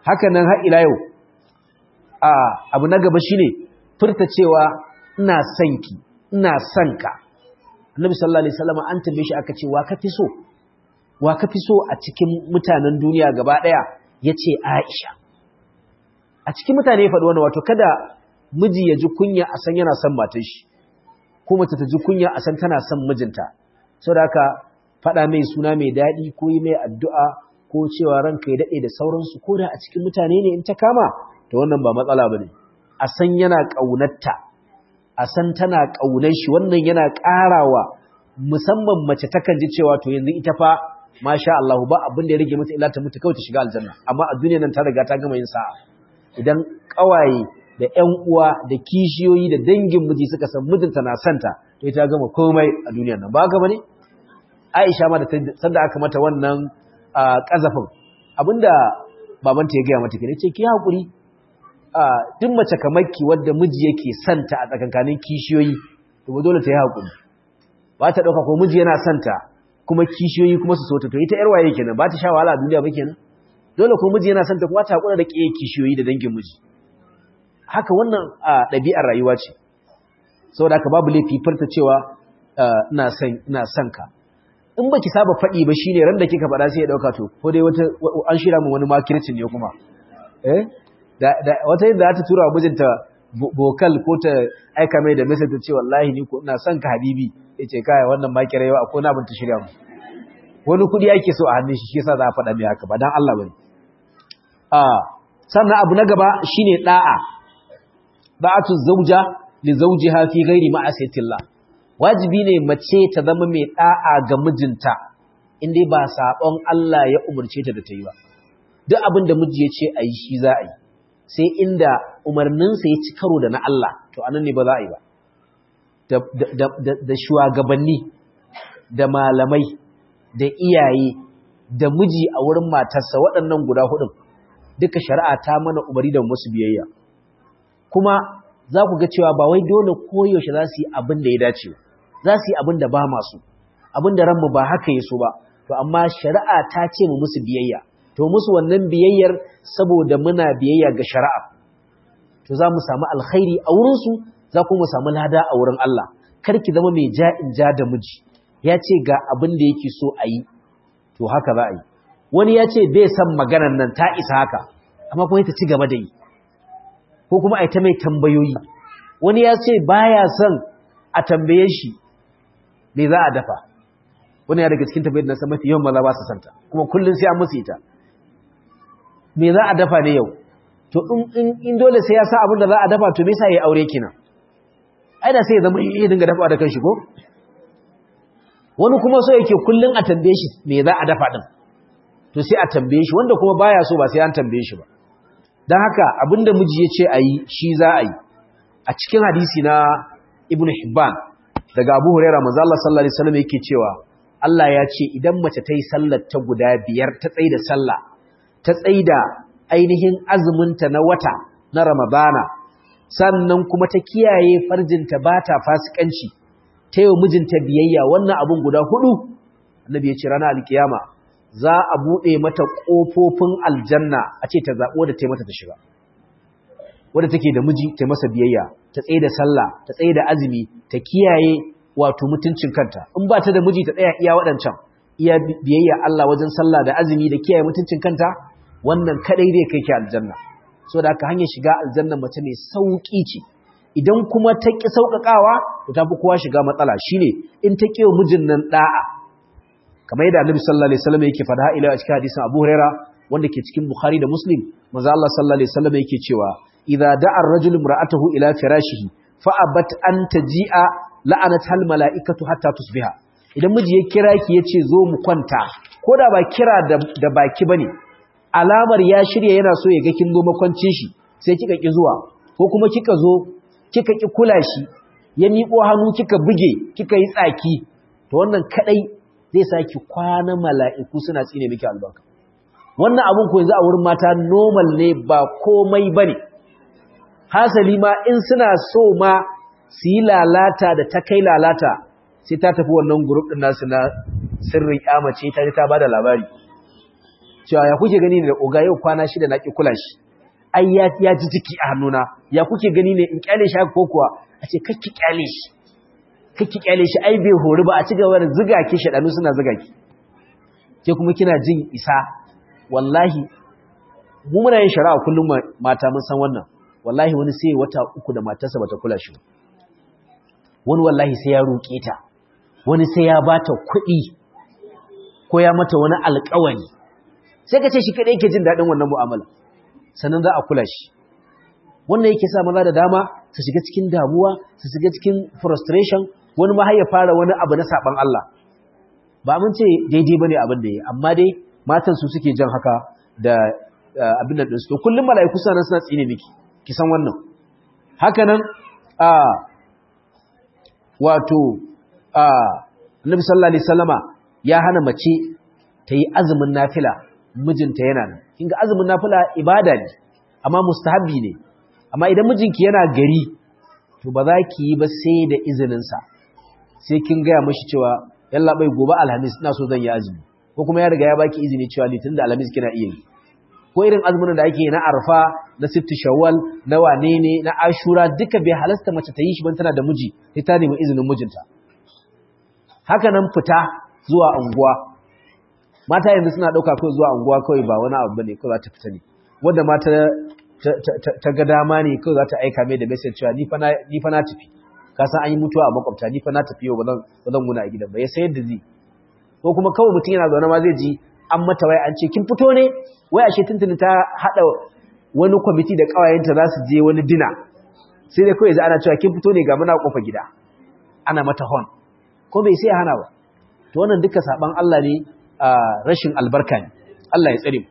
haka nan har ila yau abu na gaba shine furta cewa ina son ki, ina son ka. Annabi sallallahu alaihi wasallam an tambaye shi aka ce wa kafi so? Wa kafi so a cikin mutanen duniya gaba daya? Yace Aisha. A cikin mutane ya faɗi wannan, wato kada miji ya ji kunya a san yana son matar shi, ko mace ta ji kunya a san tana son mijinta. Saboda haka faɗa mai suna mai daɗi ko yi mai addu'a ko cewa ranka ya daɗe da sauransu, ko da a cikin mutane ne in ta kama, to wannan ba matsala ba ne. A san yana ƙaunarta, a san tana ƙaunar shi, wannan yana ƙarawa, musamman mace takan ji cewa to yanzu ita fa masha Allah ba abin da ya rage mata illa ta mutu kawai ta shiga aljanna, amma a duniya nan ta riga ta gama yin sa'a. Idan ƙawaye da ƴan uwa da kishiyoyi da dangin miji suka san mijinta na santa, to ita gama komai a duniyar nan, ba haka bane? Aisha ma da sanda aka mata wannan ƙazafin, abinda babanta ya gaya mata kenan, ce ki haƙuri, duk mace kamar ki wadda miji yake santa a tsakankanin kishiyoyi, to ba dole ta yi haƙuri. Ba ta ɗauka ko miji yana santa kuma kishiyoyi kuma su so ta, to ita ƴar waye kenan, ba ta sha wahala a duniya ba kenan. Dole ko miji yana santa kuma ta haƙura da ƙiyaye kishiyoyi da dangin miji. Haka wannan ɗabi'ar rayuwa ce. Saboda haka babu laifi furta cewa ina son ka. In baki saba faɗi ba shine ran da kika faɗa sai ya ɗauka to ko dai wata an shira min wani makircin ne kuma. Wata yadda ta tura mijinta bokal ko ta aika mai da message ta ce wallahi ni ko ina son ka habibi, yace kai wannan makirai ba ko na bin ta shirya mu. Wani kudi ake so a hannun shi yasa za a faɗa mai haka ba dan Allah bane. Sannan abu na gaba shine da'a. Da'atu zawja li zawjiha fi ghairi ma'asiyatillah. Wajibi ne mace ta zama mai da'a ga mijinta inda ba sabon Allah ya umurce ta da ta yi ba. Duk abin da miji ya ce ayi shi za a yi. Sai inda umarninsa ya ci karo da na Allah, to anan ne ba za a yi ba. Da shugabanni, da malamai, da iyaye, da miji a wurin matarsa, waɗannan guda hudun, duka shari'a ta mana umari da musu biyayya. Kuma za ku ga cewa ba wai dole koyaushe za su yi abin da ya dace ba, za su yi abin da ba masu, abin da ranmu ba haka ya so ba, to amma shari'a ta ce mu musu biyayya. To musu wannan biyayyar saboda muna biyayya ga shari'a, to za mu samu alkhairi a wurinsu, za kuma mu samu lada a wurin Allah. Kar ki zama mai ja'in ja da miji, ya ce ga abin da yake so a yi, to haka za a yi. Wani ya ce bai san maganar nan ta isa haka, amma kuma ta ci gaba da yi, ko kuma a yi ta mai tambayoyi. Wani ya ce baya son a tambaye shi me za a dafa, wani ya daga cikin tambayar nasa mafi yawan maza ba su santa, kuma kullum sai an musu ita. Me za a dafa ne yau? To in dole sai ya sa abin da za a dafa, to me yasa yayi aure kina? Ai da sai ya zama ya dinga dafa da kanshi ko? Wani kuma so yake kullun a tambaye shi me za a dafa din. To sai a tambaye shi, wanda kuma baya so ba sai an tambaye shi ba. Dan haka abinda miji ya ce ayi shi za a yi. A cikin hadisi na Ibn Hibban daga Abu Hurairah manzo Allah sallallahu alaihi wasallam yake cewa Allah ya ce idan mace ta yi sallar ta guda biyar, ta tsaida sallah, ta tsaida ainihin azuminta na wata na Ramadana, sannan kuma ta kiyaye farjinta ba ta fasikanci, ta yi wa mijinta biyayya, wannan abun guda hudu, annabi ya ce ranar alkiyama za a buɗe mata ƙofofin aljanna, a ce ta zaɓo da ta mata ta shiga. Wadda take da miji ta masa biyayya, ta tsaye da sallah, ta tsaye da azumi, ta kiyaye wato mutuncin kanta. In ba ta da miji ta tsaya iya waɗancan, iya biyayya Allah wajen sallah da azumi da kiyaye mutuncin kanta, wannan kadai zai kai ki aljanna. So da haka hanyar shiga aljanna mace mai sauki ce. Idan kuma ta ki sauƙaƙawa, to ta fi kowa shiga matsala. Shine in ta kiyo mijin nan da'a. Kamar yadda Annabi sallallahu alaihi wasallam yake faɗa ila a cikin hadisin Abu Huraira wanda ke cikin Bukhari da Muslim, manzo Allah sallallahu alaihi wasallam yake cewa idza da'a ar-rajulu imra'atahu ila firashihi fa abat an taji'a la'anat hal mala'ikatu hatta tusbiha. Idan miji ya kira ki yace zo mu kwanta, ko da ba kira da baki bane, alamar ya shirya yana so ya ga kin zo makwancin shi, sai kika ki zuwa, ko kuma kika zo kika ki kula shi, ya miƙo hannu kika buge, kika yi tsaki, to wannan kadai zai saki kwana mala'iku suna tsine miki albarka. Wannan abun ko yanzu a wurin mata normal ne, ba komai bane. Hasali ma in suna so ma su yi lalata da ta kai lalata, sai ta tafi wannan group din nasu na sirrin kyamace ta bada labari. cewa ya kuke gani ne da oga yau kwana 6 na ki kula shi ai ya ji jiki a hannuna ya kuke gani ne in kyale shi ko kuwa a ce kakki kyale shi ai bai hori ba a ci gaba da ziga ki shedanu suna ziga ki ke kuma kina jin isa wallahi mu muna yin shari'a kullum mata mun san wannan wallahi wani sai wata 3 da matarsa bata kula shi wani wallahi sai ya roƙe ta wani sai ya bata kuɗi ko ya mata wani alƙawari sai ka ce shi kadai yake jin dadin wannan mu'amala sannan za a kula shi wannan yake sa maza da dama su shiga cikin damuwa su shiga cikin frustration wani ma har ya fara wani abu na saban Allah ba mun ce daidai bane abin da yi amma dai matan su suke jan haka da abin nan dinsu to kullum malaiku suna tsine miki ki san wannan haka nan wato Annabi sallallahu alaihi wasallama ya hana mace ta yi azumin nafila mijinta yana nan kinga azumin nafila ibada ne amma mustahabbi ne amma idan mijinki yana gari to ba za ki yi ba sai da izinin sa sai kin ga mishi cewa yalla bai gobe alhamis ina so zan yi azumi ko kuma ya riga ya baki izini cewa litin da alhamis kina iya yi ko irin azumin da ake na arfa na sittu shawwal na wane ne na ashura duka bai halasta mace ta yi shi ban tana da miji sai ta nemi izinin mijinta haka nan fita zuwa unguwa mata yanzu suna dauka kai zuwa unguwa kawai ba wani abu bane kawai za ta fita ne wanda mata ta ga dama ne kawai za ta aika mai da message cewa ni fa na tafi ka san an yi mutuwa a makwabta ni fa na tafi yau ba zan guna a gidan ba ya sayar da zai ko kuma kawai mutum yana zaune ma zai ji an mata wai an ce kin fito ne wai ashe tuntuni ta hada wani kwamiti da kawayenta za su je wani dina sai dai kawai za ana cewa kin fito ne ga muna kofa gida ana mata hon ko bai sai hana ba to wannan duka saban Allah ne rashin albarka ne Allah ya tsare mu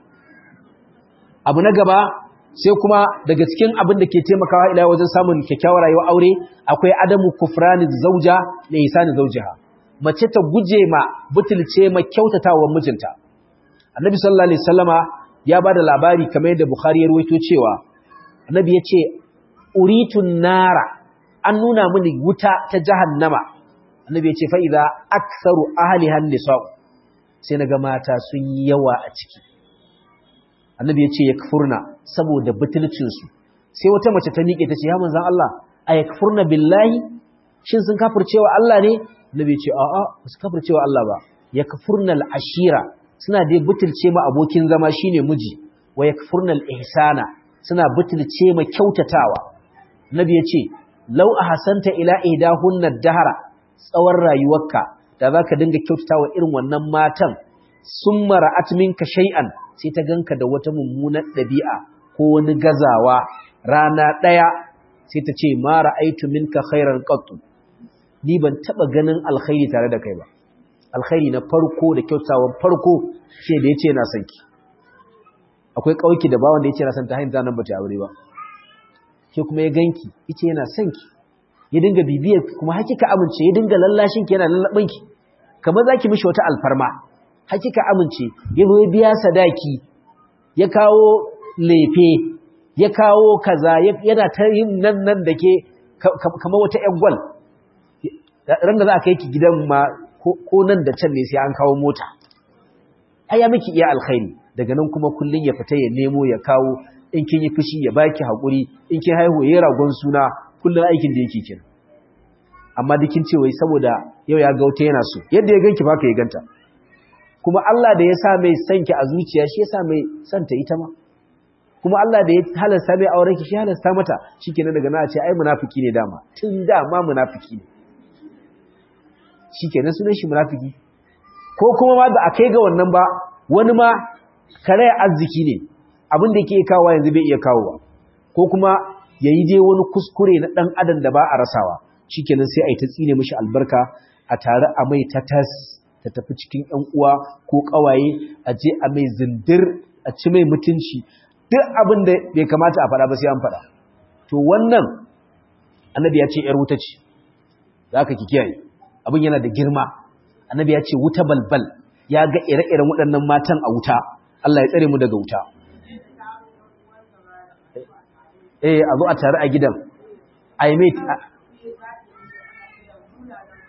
abu na gaba sai kuma daga cikin abin da ke taimakawa ila wajen samun kyakkyawar rayuwar aure akwai adamu kufrani zauja da ihsani zawjiha mace ta guje ma butulce ma kyautatawa mijinta annabi sallallahu alaihi wasallama ya bada labari kamar yadda bukhari ya ruwaito cewa annabi ya ce uritun nara an nuna mini wuta ta jahannama annabi ya ce fa idza aktharu ahliha an-nisa sai naga mata sun yi yawa a ciki annabi ya ce yakfurna saboda butulcin su sai wata mace ta miƙe ta ce ya manzon Allah ayakfurna billahi shin sun kafircewa Allah ne annabi ya ce a'a ba su kafircewa Allah ba yakfurna al-ashira suna dai butulce ma abokin zama shine miji wa yakfurna al-ihsana suna butulce ma kyautatawa annabi ya ce law ahsanta ila ihdahunna ad-dahra tsawon rayuwarka da zaka dinga kyautatawa irin wannan matan summa ra'at minka shay'an sai ta ganka da wata mummunar dabi'a ko wani gazawa rana daya sai ta ce ma ra'aitu minka khairan qattu ni ban taba ganin alkhairi tare da kai ba alkhairi na farko da kyautawan farko shi da yace yana son ki akwai kauki da bawon da yace yana son ta hanyar nan bata aure ba ke kuma ya ganki yace yana son ki ya dinga bibiyar kuma hakika amince ya dinga lallashin ki yana lallabin ki kamar zaki mishi wata alfarma hakika amince ya zo ya biya sadaki ya kawo lefe ya kawo kaza yana ta yin nan da ke kamar wata ƴan gwal ran da za a kai ki gidan ma ko nan da can ne sai an kawo mota ai ya miki iya alkhairi daga nan kuma kullun ya fita ya nemo ya kawo in kin yi fushi ya baki hakuri in kin haihu ya ragon suna kullun aikin da yake kin amma dukin ce wai saboda yau ya ga wata yana so yadda ya ganki baka ya ganta kuma Allah da ya sa mai sanki a zuciya shi ya sa mai santa ita ma kuma Allah da ya halasta mai auren ki shi halasta mata shikenan daga na ce ai munafiki ne dama tun dama munafiki ne shikenan sunan shi munafiki ko kuma ma da akai ga wannan ba wani ma kare arziki ne abin da yake kawo yanzu bai iya kawowa ko kuma yayi dai wani kuskure na dan adam da ba a rasawa shikenan sai ai ta tsine mishi albarka a tare a mai ta tafi cikin ƴan uwa ko kawaye a je a mai zindir a ci mai mutunci duk abin da bai kamata a faɗa ba sai an faɗa to wannan annabi ya ce ƴar wuta ce zaka ki kiyaye abin yana da girma annabi ya ce wuta balbal ya ga ire-iren waɗannan matan a wuta Allah ya tsare mu daga wuta a zo a tare a gidan a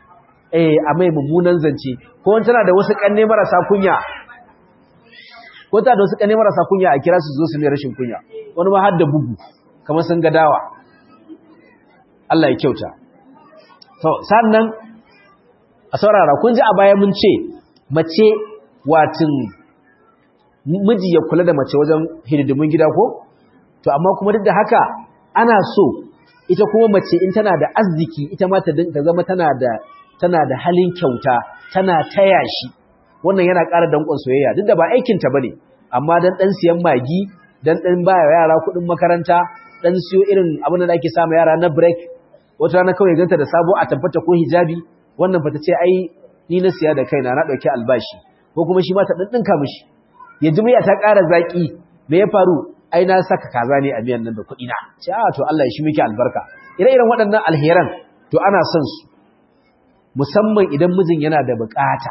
mai mummunan zance ko wani tana da wasu ƙanne marasa kunya ko ko ta da wasu kane marasa kunya a kira su zo su ne rashin kunya wani ma har da bugu kamar sun ga dawa Allah ya kyauta to sannan a saurara kun ji a baya mun ce mace watin miji ya kula da mace wajen hididimin gida ko to amma kuma duk da haka ana so ita kuma mace in tana da arziki ita ma ta zama tana da halin kyauta tana taya shi wannan yana ƙara danƙon soyayya duk da ba aikin ta bane amma dan siyan magi dan ba yara kuɗin makaranta dan siyo irin abin da ake samu yara na break wata rana kawai ganta da sabo a tabbata ko hijabi wannan fa ta ce ai ni na siya da kaina na dauki albashi ko kuma shi ma ta dinka mishi ya ji miya ta ƙara zaki me ya faru ai na saka kaza ne a miyan nan da kuɗi na ce a to Allah ya shi miki albarka ire-iren waɗannan alheran to ana son su musamman idan mijin yana da bukata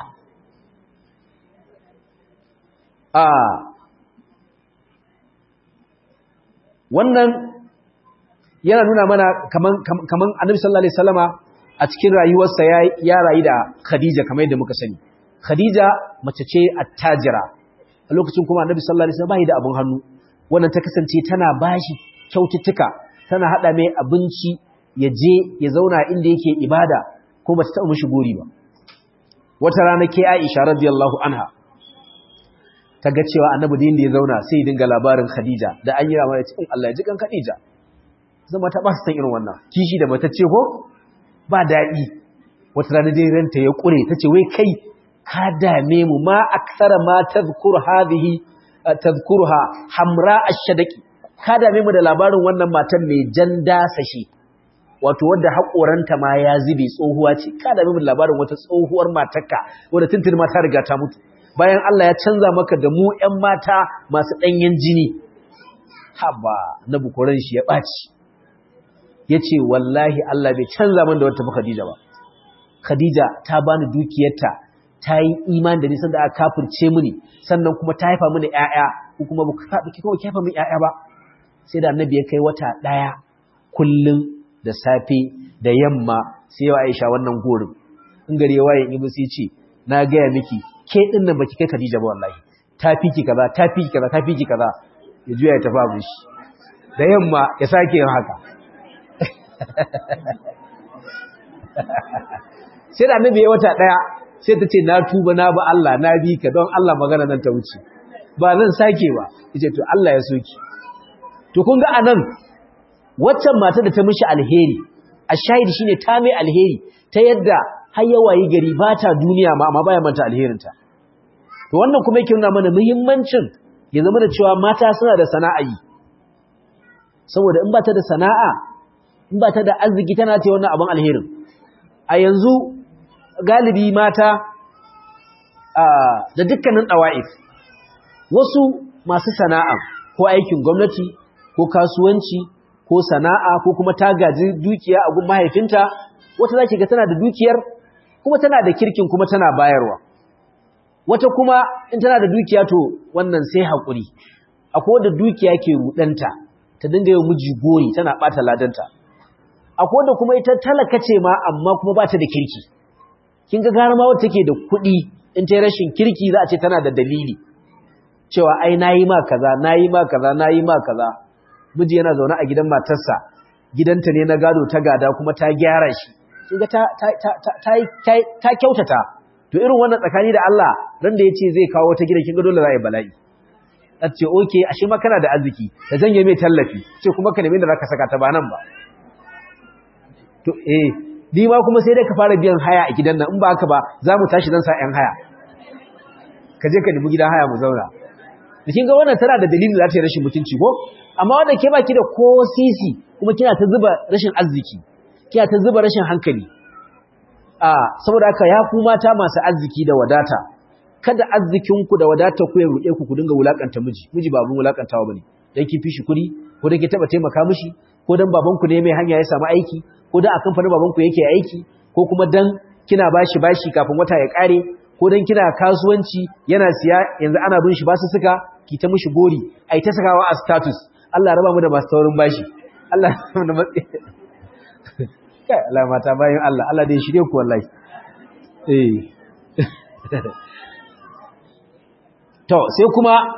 wannan yana nuna mana kaman Annabi sallallahu alaihi wasallama a cikin rayuwarsa ya rayu da Khadija kamar yadda muka sani Khadija mace ce attajira a lokacin kuma Annabi sallallahu alaihi wasallam bai da abun hannu wannan ta kasance tana bashi kyaututtuka tana hada mai abinci ya je ya zauna inda yake ibada ko ba ta taɓa mishi gori ba wata rana ke Aisha radiyallahu anha ta ga cewa Annabi da ya zauna sai ya dinga labarin Khadija da an yi ramar cikin Allah ya ji kan Khadija zama ta ba su san irin wannan kishi da matacce ko ba daɗi wata rana dai ranta ya ƙure ta ce wai kai ka dame mu ma aksara ma tazkuruha hamra ash-shadaqi ka dame mu da labarin wannan matan mai jan dasashe wato wanda haƙoranta ma ya zube tsohuwa ce ka dame mu da labarin wata tsohuwar matarka wanda tuntuni ma ta riga ta mutu bayan Allah ya canza maka da mu ƴan mata masu ɗanyen jini haba na bukuran shi ya ɓaci yace wallahi Allah bai canza min da wata Khadija ba Khadija ta bani dukiyarta ta yi imani da nisan da aka kafirce mini sannan kuma ta haifa mini ƴaƴa ko kuma ki kuma ki haifa mini ƴaƴa ba sai da Annabi ya kai wata ɗaya kullun da safe da yamma sai ya Aisha wannan gorin in gare waye in sai ce na ga ya miki ke din nan baki kai Khadija ba wallahi ta fiki kaza ta fiki kaza ta fiki kaza ya juya ya tafi abin shi da yamma ya sake yin haka sai da Annabi ya wata ɗaya sai ta ce na tuba na ba Allah na bi ka don Allah magana nan ta wuce ba zan sake ba yace to Allah ya soki to kun ga anan waccan mata da ta mishi alheri ashahidi shine ta mai alheri ta yadda har yawayi gari ba ta duniya ma amma baya manta alherinta to wannan kuma yake nuna mana muhimmancin ya zama da cewa mata suna da sana'a yi saboda in ba ta da sana'a in ba ta da arziki tana ta wannan abin alherin a yanzu galibi mata da dukkanin ɗawa'if wasu masu sana'a ko aikin gwamnati ko kasuwanci ko sana'a ko kuma ta gaji dukiya a gun mahaifinta wata zaki ga tana da dukiyar kuma tana da kirkin kuma tana bayarwa wata kuma in tana da dukiya to wannan sai haƙuri akwai wanda dukiya ke rudanta ta dinga yin miji gori tana ɓata ladanta akwai wanda kuma ita talaka ce ma amma kuma ba ta da kirki kin ga gara ma wata take da kuɗi in ta rashin kirki za a ce tana da dalili cewa ai nayi ma kaza nayi ma kaza nayi ma kaza miji yana zaune a gidan matarsa gidanta ne na gado ta gada kuma ta gyara shi kin ga ta kyautata to irin wannan tsakani da Allah ran da yace zai kawo ta gidan kin ga dole za a yi bala'i a ce okay ashe ma kana da arziki da janye mai tallafi ce kuma ka nemi da zaka saka ta ba nan ba to ni ma kuma sai dai ka fara biyan haya a gidan nan in ba haka ba za mu tashi dan sa ƴan haya ka je ka nemi gidan haya mu zauna kin ga wannan tana da dalili za ta yi rashin mutunci ko amma wanda ke baki da ko sisi kuma kina ta zuba rashin arziki kina ta zuba rashin hankali saboda haka ya ku mata masu arziki da wadata kada arzikin ku da wadata ku ya ruɗe ku dinga wulakanta miji ba abun wulakantawa bane dan kin fishi kuɗi ko dan ki taba taimaka mishi ko dan babanku ne mai hanya ya samu aiki ko dan a kamfanin babanku yake aiki ko kuma dan kina bashi kafin wata ya kare ko dan kina kasuwanci yana siya yanzu ana bin shi basu suka ki ta mishi gori ai ta sakawa a status Allah ya raba mu da masu taurin bashi Allah ya raba mu da matsi kai Allah mata bayin Allah dai shirye ku wallahi to sai kuma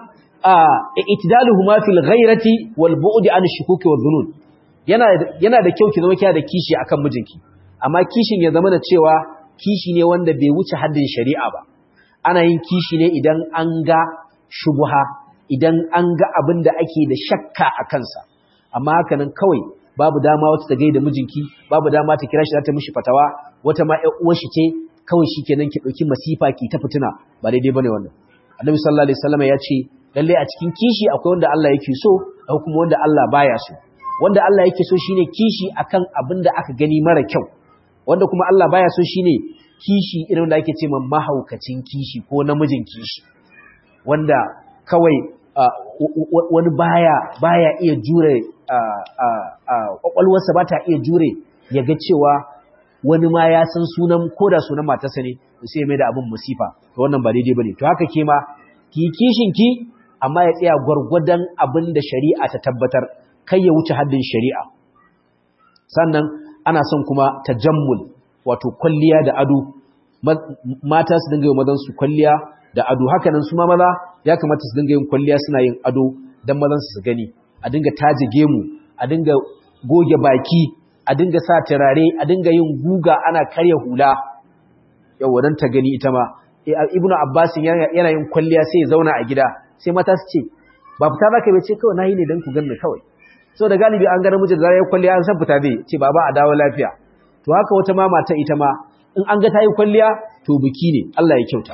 i'tidaluhuma fil ghairati wal bu'd an ash-shukuk wa dhunun yana da kyau ki zama kiya da kishi akan mijinki amma kishin ya zama da cewa kishi ne wanda bai wuce haddin shari'a ba ana yin kishi ne idan an ga shubha idan an ga abin da ake da shakka a kansa amma haka nan kawai babu dama wata ta gaida mijinki babu dama ta kira shi za ta mishi fatawa wata ma ƴan uwar shi ce kawai shikenan ki dauki masifa ki ta fitina ba daidai bane wannan Annabi sallallahu alaihi wasallam ya ce lalle a cikin kishi akwai wanda Allah yake so akwai kuma wanda Allah baya so wanda Allah yake so shine kishi akan abin da aka gani mara kyau wanda kuma Allah baya so shine kishi irin da ake ce man mahaukacin kishi ko namijin kishi wanda kawai wani baya iya jure kwakwalwarsa ba ta iya jure ya ga cewa wani ma ya san sunan koda sunan matarsa ne sai mai da abin musifa to wannan ba daidai bane to haka ke ma ki kishin ki amma ya tsaya gwargwadon abin da shari'a ta tabbatar kai ya wuce haddin shari'a sannan ana son kuma tajammul wato kwalliya da ado mata su dinga yin mazan su kwalliya da ado haka nan su ma maza ya kamata su dinga yin kwalliya suna yin ado dan mazan su gani a dinga taje gemu a dinga goge baki a dinga sa turare a dinga yin guga ana karya hula yawa dan ta gani ita ma ibnu abbas yana yin kwalliya sai ya zauna a gida sai mata su ce ba fita zaka bai ce kawai nayi ne dan ku ganni kawai so da galibi an ga namiji da yayin kwalliya an san fita bai ce baba a dawo lafiya to haka wata ma mata ita ma in an ga tayi kwalliya to biki ne Allah ya kyauta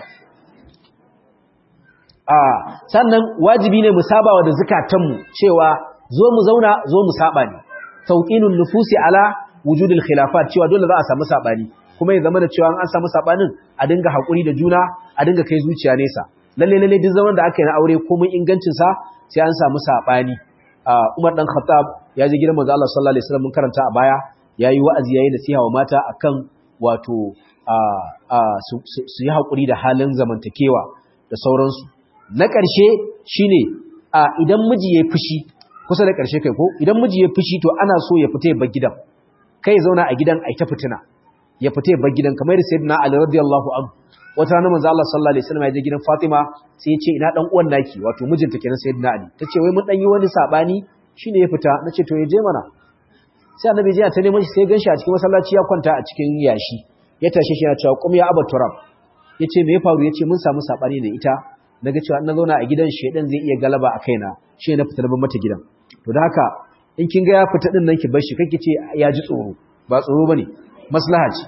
sannan wajibi ne mu sabawa da zakatanmu cewa zo mu zauna zo mu saba ne tawqinun nufusi ala wujudil khilafat cewa dole za a samu sabani kuma ya zama da cewa an samu sabanin a dinga hakuri da juna a dinga kai zuciya nesa lalle duk zaman da aka yi na aure komai ingancin sa sai an samu sabani Umar dan Khattab ya je gidan manzo Allah sallallahu alaihi wasallam mun karanta a baya yayi wa'azi yayi nasiha wa mata akan wato su yi hakuri da halin zamantakewa da sauransu na ƙarshe shine idan miji ya fushi kusa da ƙarshe kai ko idan miji ya fushi to ana so ya fita ya bar gidan kai zauna a gidan ai ta fitina ya fita ya bar gidan kamar sayyidina Ali radiyallahu anhu wata ranar manzo Allah sallallahu alaihi wasallam ya je gidan Fatima sai ya ce ina dan uwan naki wato mijinta kenan sayyidina Ali tace wai mun dan yi wani sabani shine ya fita nace to ya je mana sai annabi ya ta neman shi sai ganshi a cikin masallaci ya kwanta a cikin yashi ya tashe shi yana cewa qum ya Abu Turab yace me ya faru yace mun samu sabani da ita naga cewa na zauna a gidan shedan zai iya galaba a kaina shi na fitar ban mata gidan to da haka in kin ga ya fita din nan ki bar shi kake ce ya ji tsoro ba tsoro bane maslaha ce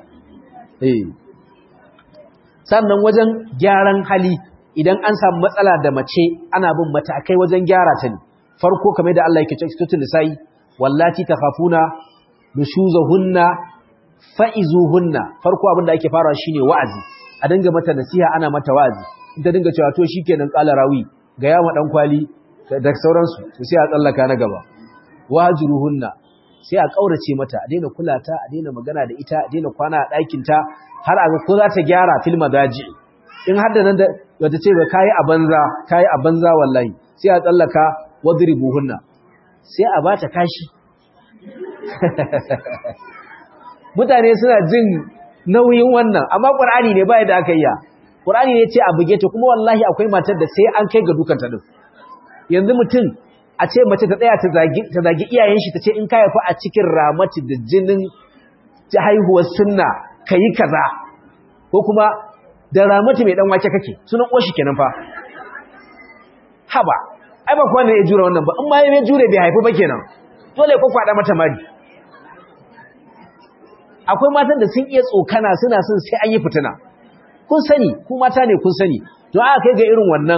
sannan wajen gyaran hali idan an samu matsala da mace ana bin matakai wajen gyara ta ne farko kamar da Allah yake cewa suratul nisa'i wallati takhafuna nushuzahunna fa'izuhunna farko abin da ake farawa shine wa'azi a dinga mata nasiha ana mata wa'azi ita dinga cewa to shikenan qala rawi ga yawa dan kwali da sauransu sai a tsallaka na gaba wajruhunna sai a kaurace mata a daina kulata a daina magana da ita a daina kwana a ɗakin ta har a ga ko za ta gyara fil madaji in har da nan da wata ce ba kai a banza wallahi sai a tsallaka wadribuhunna sai a bata kashi mutane suna jin nauyin wannan amma qur'ani ne ba yadda aka yi qur'ani ne ce a buge ta kuma wallahi akwai matar da sai an kai ga dukanta din yanzu mutum a ce mace ta tsaya ta zagi iyayen shi ta ce in ka yafi a cikin ramati da jinin haihuwar sunna kayi kaza ko kuma da ramati mai dan wake kake sunan uwar shi kenan fa haba ai ba kowa ne ya jure wannan ba in ma ya jure bai haifi ba kenan dole ko kwada mata mari akwai matan da sun iya tsokana suna son sai an yi fitina kun sani ku mata ne kun sani to aka kai ga irin wannan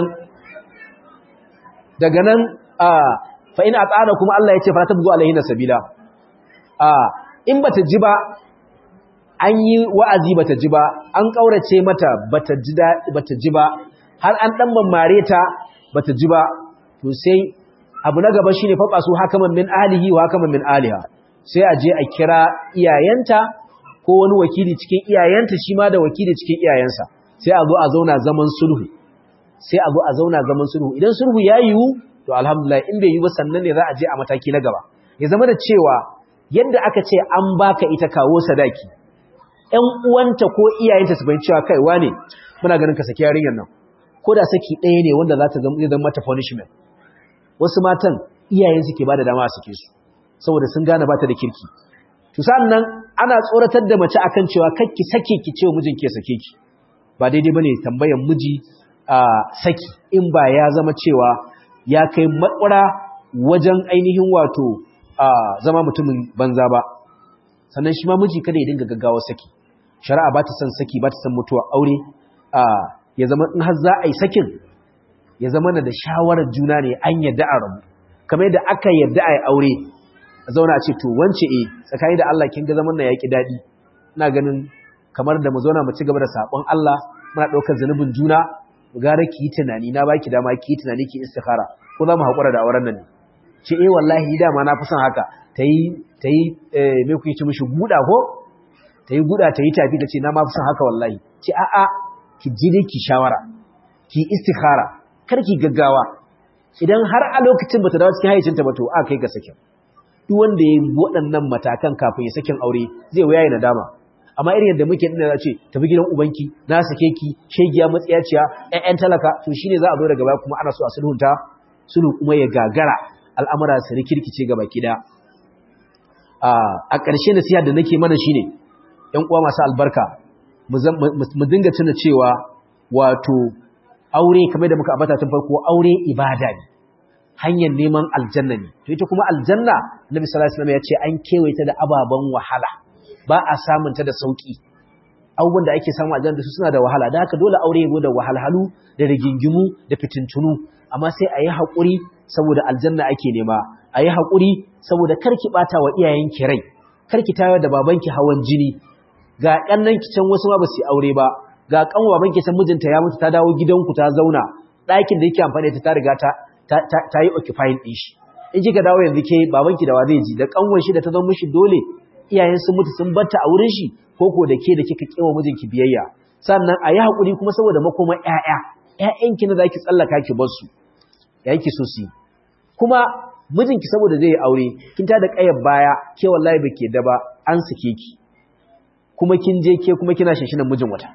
daga nan fa in ata'ana kuma Allah ya ce fa tabgu alaihi sabila in bata ji ba an yi wa'azi bata ji ba an kaurace mata bata ji ba har an dan mamare ta bata ji ba to sai abu na gaba shine fa su hakaman min ahlihi wa hakaman min aliha sai a je a kira iyayenta ko wani wakili cikin iyayenta shi ma da wakili cikin iyayensa sai a zo a zauna zaman sulhu idan sulhu ya yiwu to alhamdulillah in bai yi ba sannan ne za a je a mataki na gaba ya zama da cewa yadda aka ce an baka ita kawo sadaki ƴan uwanta ko iyayenta su bayyana cewa kai wane muna ganin ka saki yarinyar nan ko da saki ɗaya ne wanda zai zama mata punishment. Wasu matan iyayen suke bada dama a sake su saboda sun gane bata da kirki. To sannan ana tsoratar da mace akan cewa kakki sake ki ce mijinki ya sake ki. Ba daidai bane tambayan miji saki in ba ya zama cewa ya kai makwara wajen ainihin wato zama mutumin banza ba. Sannan shi ma miji kada ya dinga gaggawa saki. Shari'a ba ta son saki, ba ta son mutuwa aure. Ya zama in har za a yi sakin ya zama da shawarar juna ne an yadda a rabu. Kamar yadda aka yadda a yi aure a zauna a ce to wance tsakani da Allah kin ga zaman na yaƙi daɗi. Ina ganin kamar da mu zauna mu ci gaba da saɓon Allah muna ɗaukar zanubin juna gara ki yi tunani na baki dama ki yi tunani ki istikhara ko za mu haƙura da auren nan ne. Ce wallahi dama na fi son haka ta yi me kuke ci mishi guda ko ta yi guda ta yi tafi ta ce na ma fi son haka wallahi. Ce a'a ki jire ki shawara ki istikhara kar ki gaggawa idan har a lokacin bata dawo cikin hayyacinta ba to a kai ga sakin. Duk wanda ya yi waɗannan matakan kafin ya sakin aure zai wuya ya nadama. Amma irin yadda muke dinga ce tafi gidan ubanki na sake ki shegiya matsiyaciya ƴaƴan talaka to shine za a zo daga baya kuma ana so a sulhunta sulhu kuma ya gagara al'amura su rikirkice gaba kida. A ƙarshe nasiha da nake mana shine ƴan uwa masu albarka mu dinga tuna cewa wato aure kamar da muka ambata tun farko aure ibada ne, hanyar neman aljanna ne. To ita kuma aljanna Annabi sallallahu alaihi wasallam ya ce an kewaye ta da ababan wahala, ba a samun ta da sauki. Abubuwan da ake samu aljanna su suna da wahala, da haka dole aure ya da wahalhalu da rigingimu da fitintunu, amma sai a yi haƙuri saboda aljanna ake nema, a yi haƙuri saboda karki ɓata wa iyayenki rai, karki tayar da babanki hawan jini. Ga ƙannanki can wasu ma ba su aure ba, ga ƙanwa babanki can mijinta ya mutu ta dawo gidanku ta zauna, ɗakin da yake amfani da ta riga ta yi occupying ɗin shi. In kika dawo yanzu ke babanki da wa zai ji, da ƙanwan shi da ta zama mishi dole iyayen sun mutu sun batta a wurin shi, ko da ke da kika kewa mijinki biyayya. Sannan a yi haƙuri kuma saboda makoma ƴaƴanki na za ki tsallaka ki bar su, ya ki so su yi. Kuma mijinki saboda zai yi aure, kin ta da ƙayar baya, ke wallahi ba ke da ba, an sake ki. Kuma kin je ke kuma kina shinshinan mijin wata.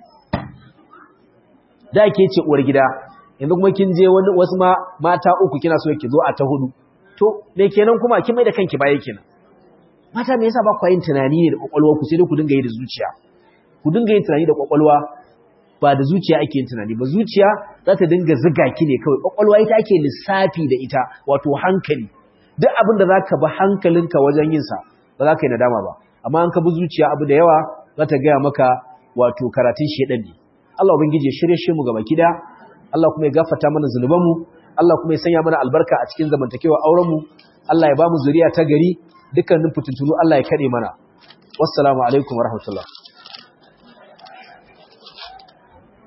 Da ke ce uwar gida, yanzu kuma kin je wasu mata uku kina so ki zo a ta hudu. To, me kenan kuma kin mai da kanki baya kenan. Mata me yasa ba ku yin tunani ne da kwakwalwa ku sai dai ku dinga yi da zuciya. Ku dinga yin tunani da kwakwalwa ba da zuciya ake yin tunani ba. Zuciya za ta dinga ziga ki ne kawai. Kwakwalwa ita ake lissafi da ita, wato hankali. Duk abin da zaka bi hankalinka wajen yin sa, ba za ka yi nadama ba. Amma an ka bi zuciya abu da yawa za ta gaya maka wato karatun shedan ne. Allah ubangiji ya shirye mu gaba kida. Allah kuma ya gafarta mana zunubanmu. Allah kuma ya sanya mana albarka a cikin zamantakewa auren mu. Allah ya ba mu zuriya ta gari. Dukkanin fitintunu Allah ya kade mana. Wassalamu alaikum warahmatullahi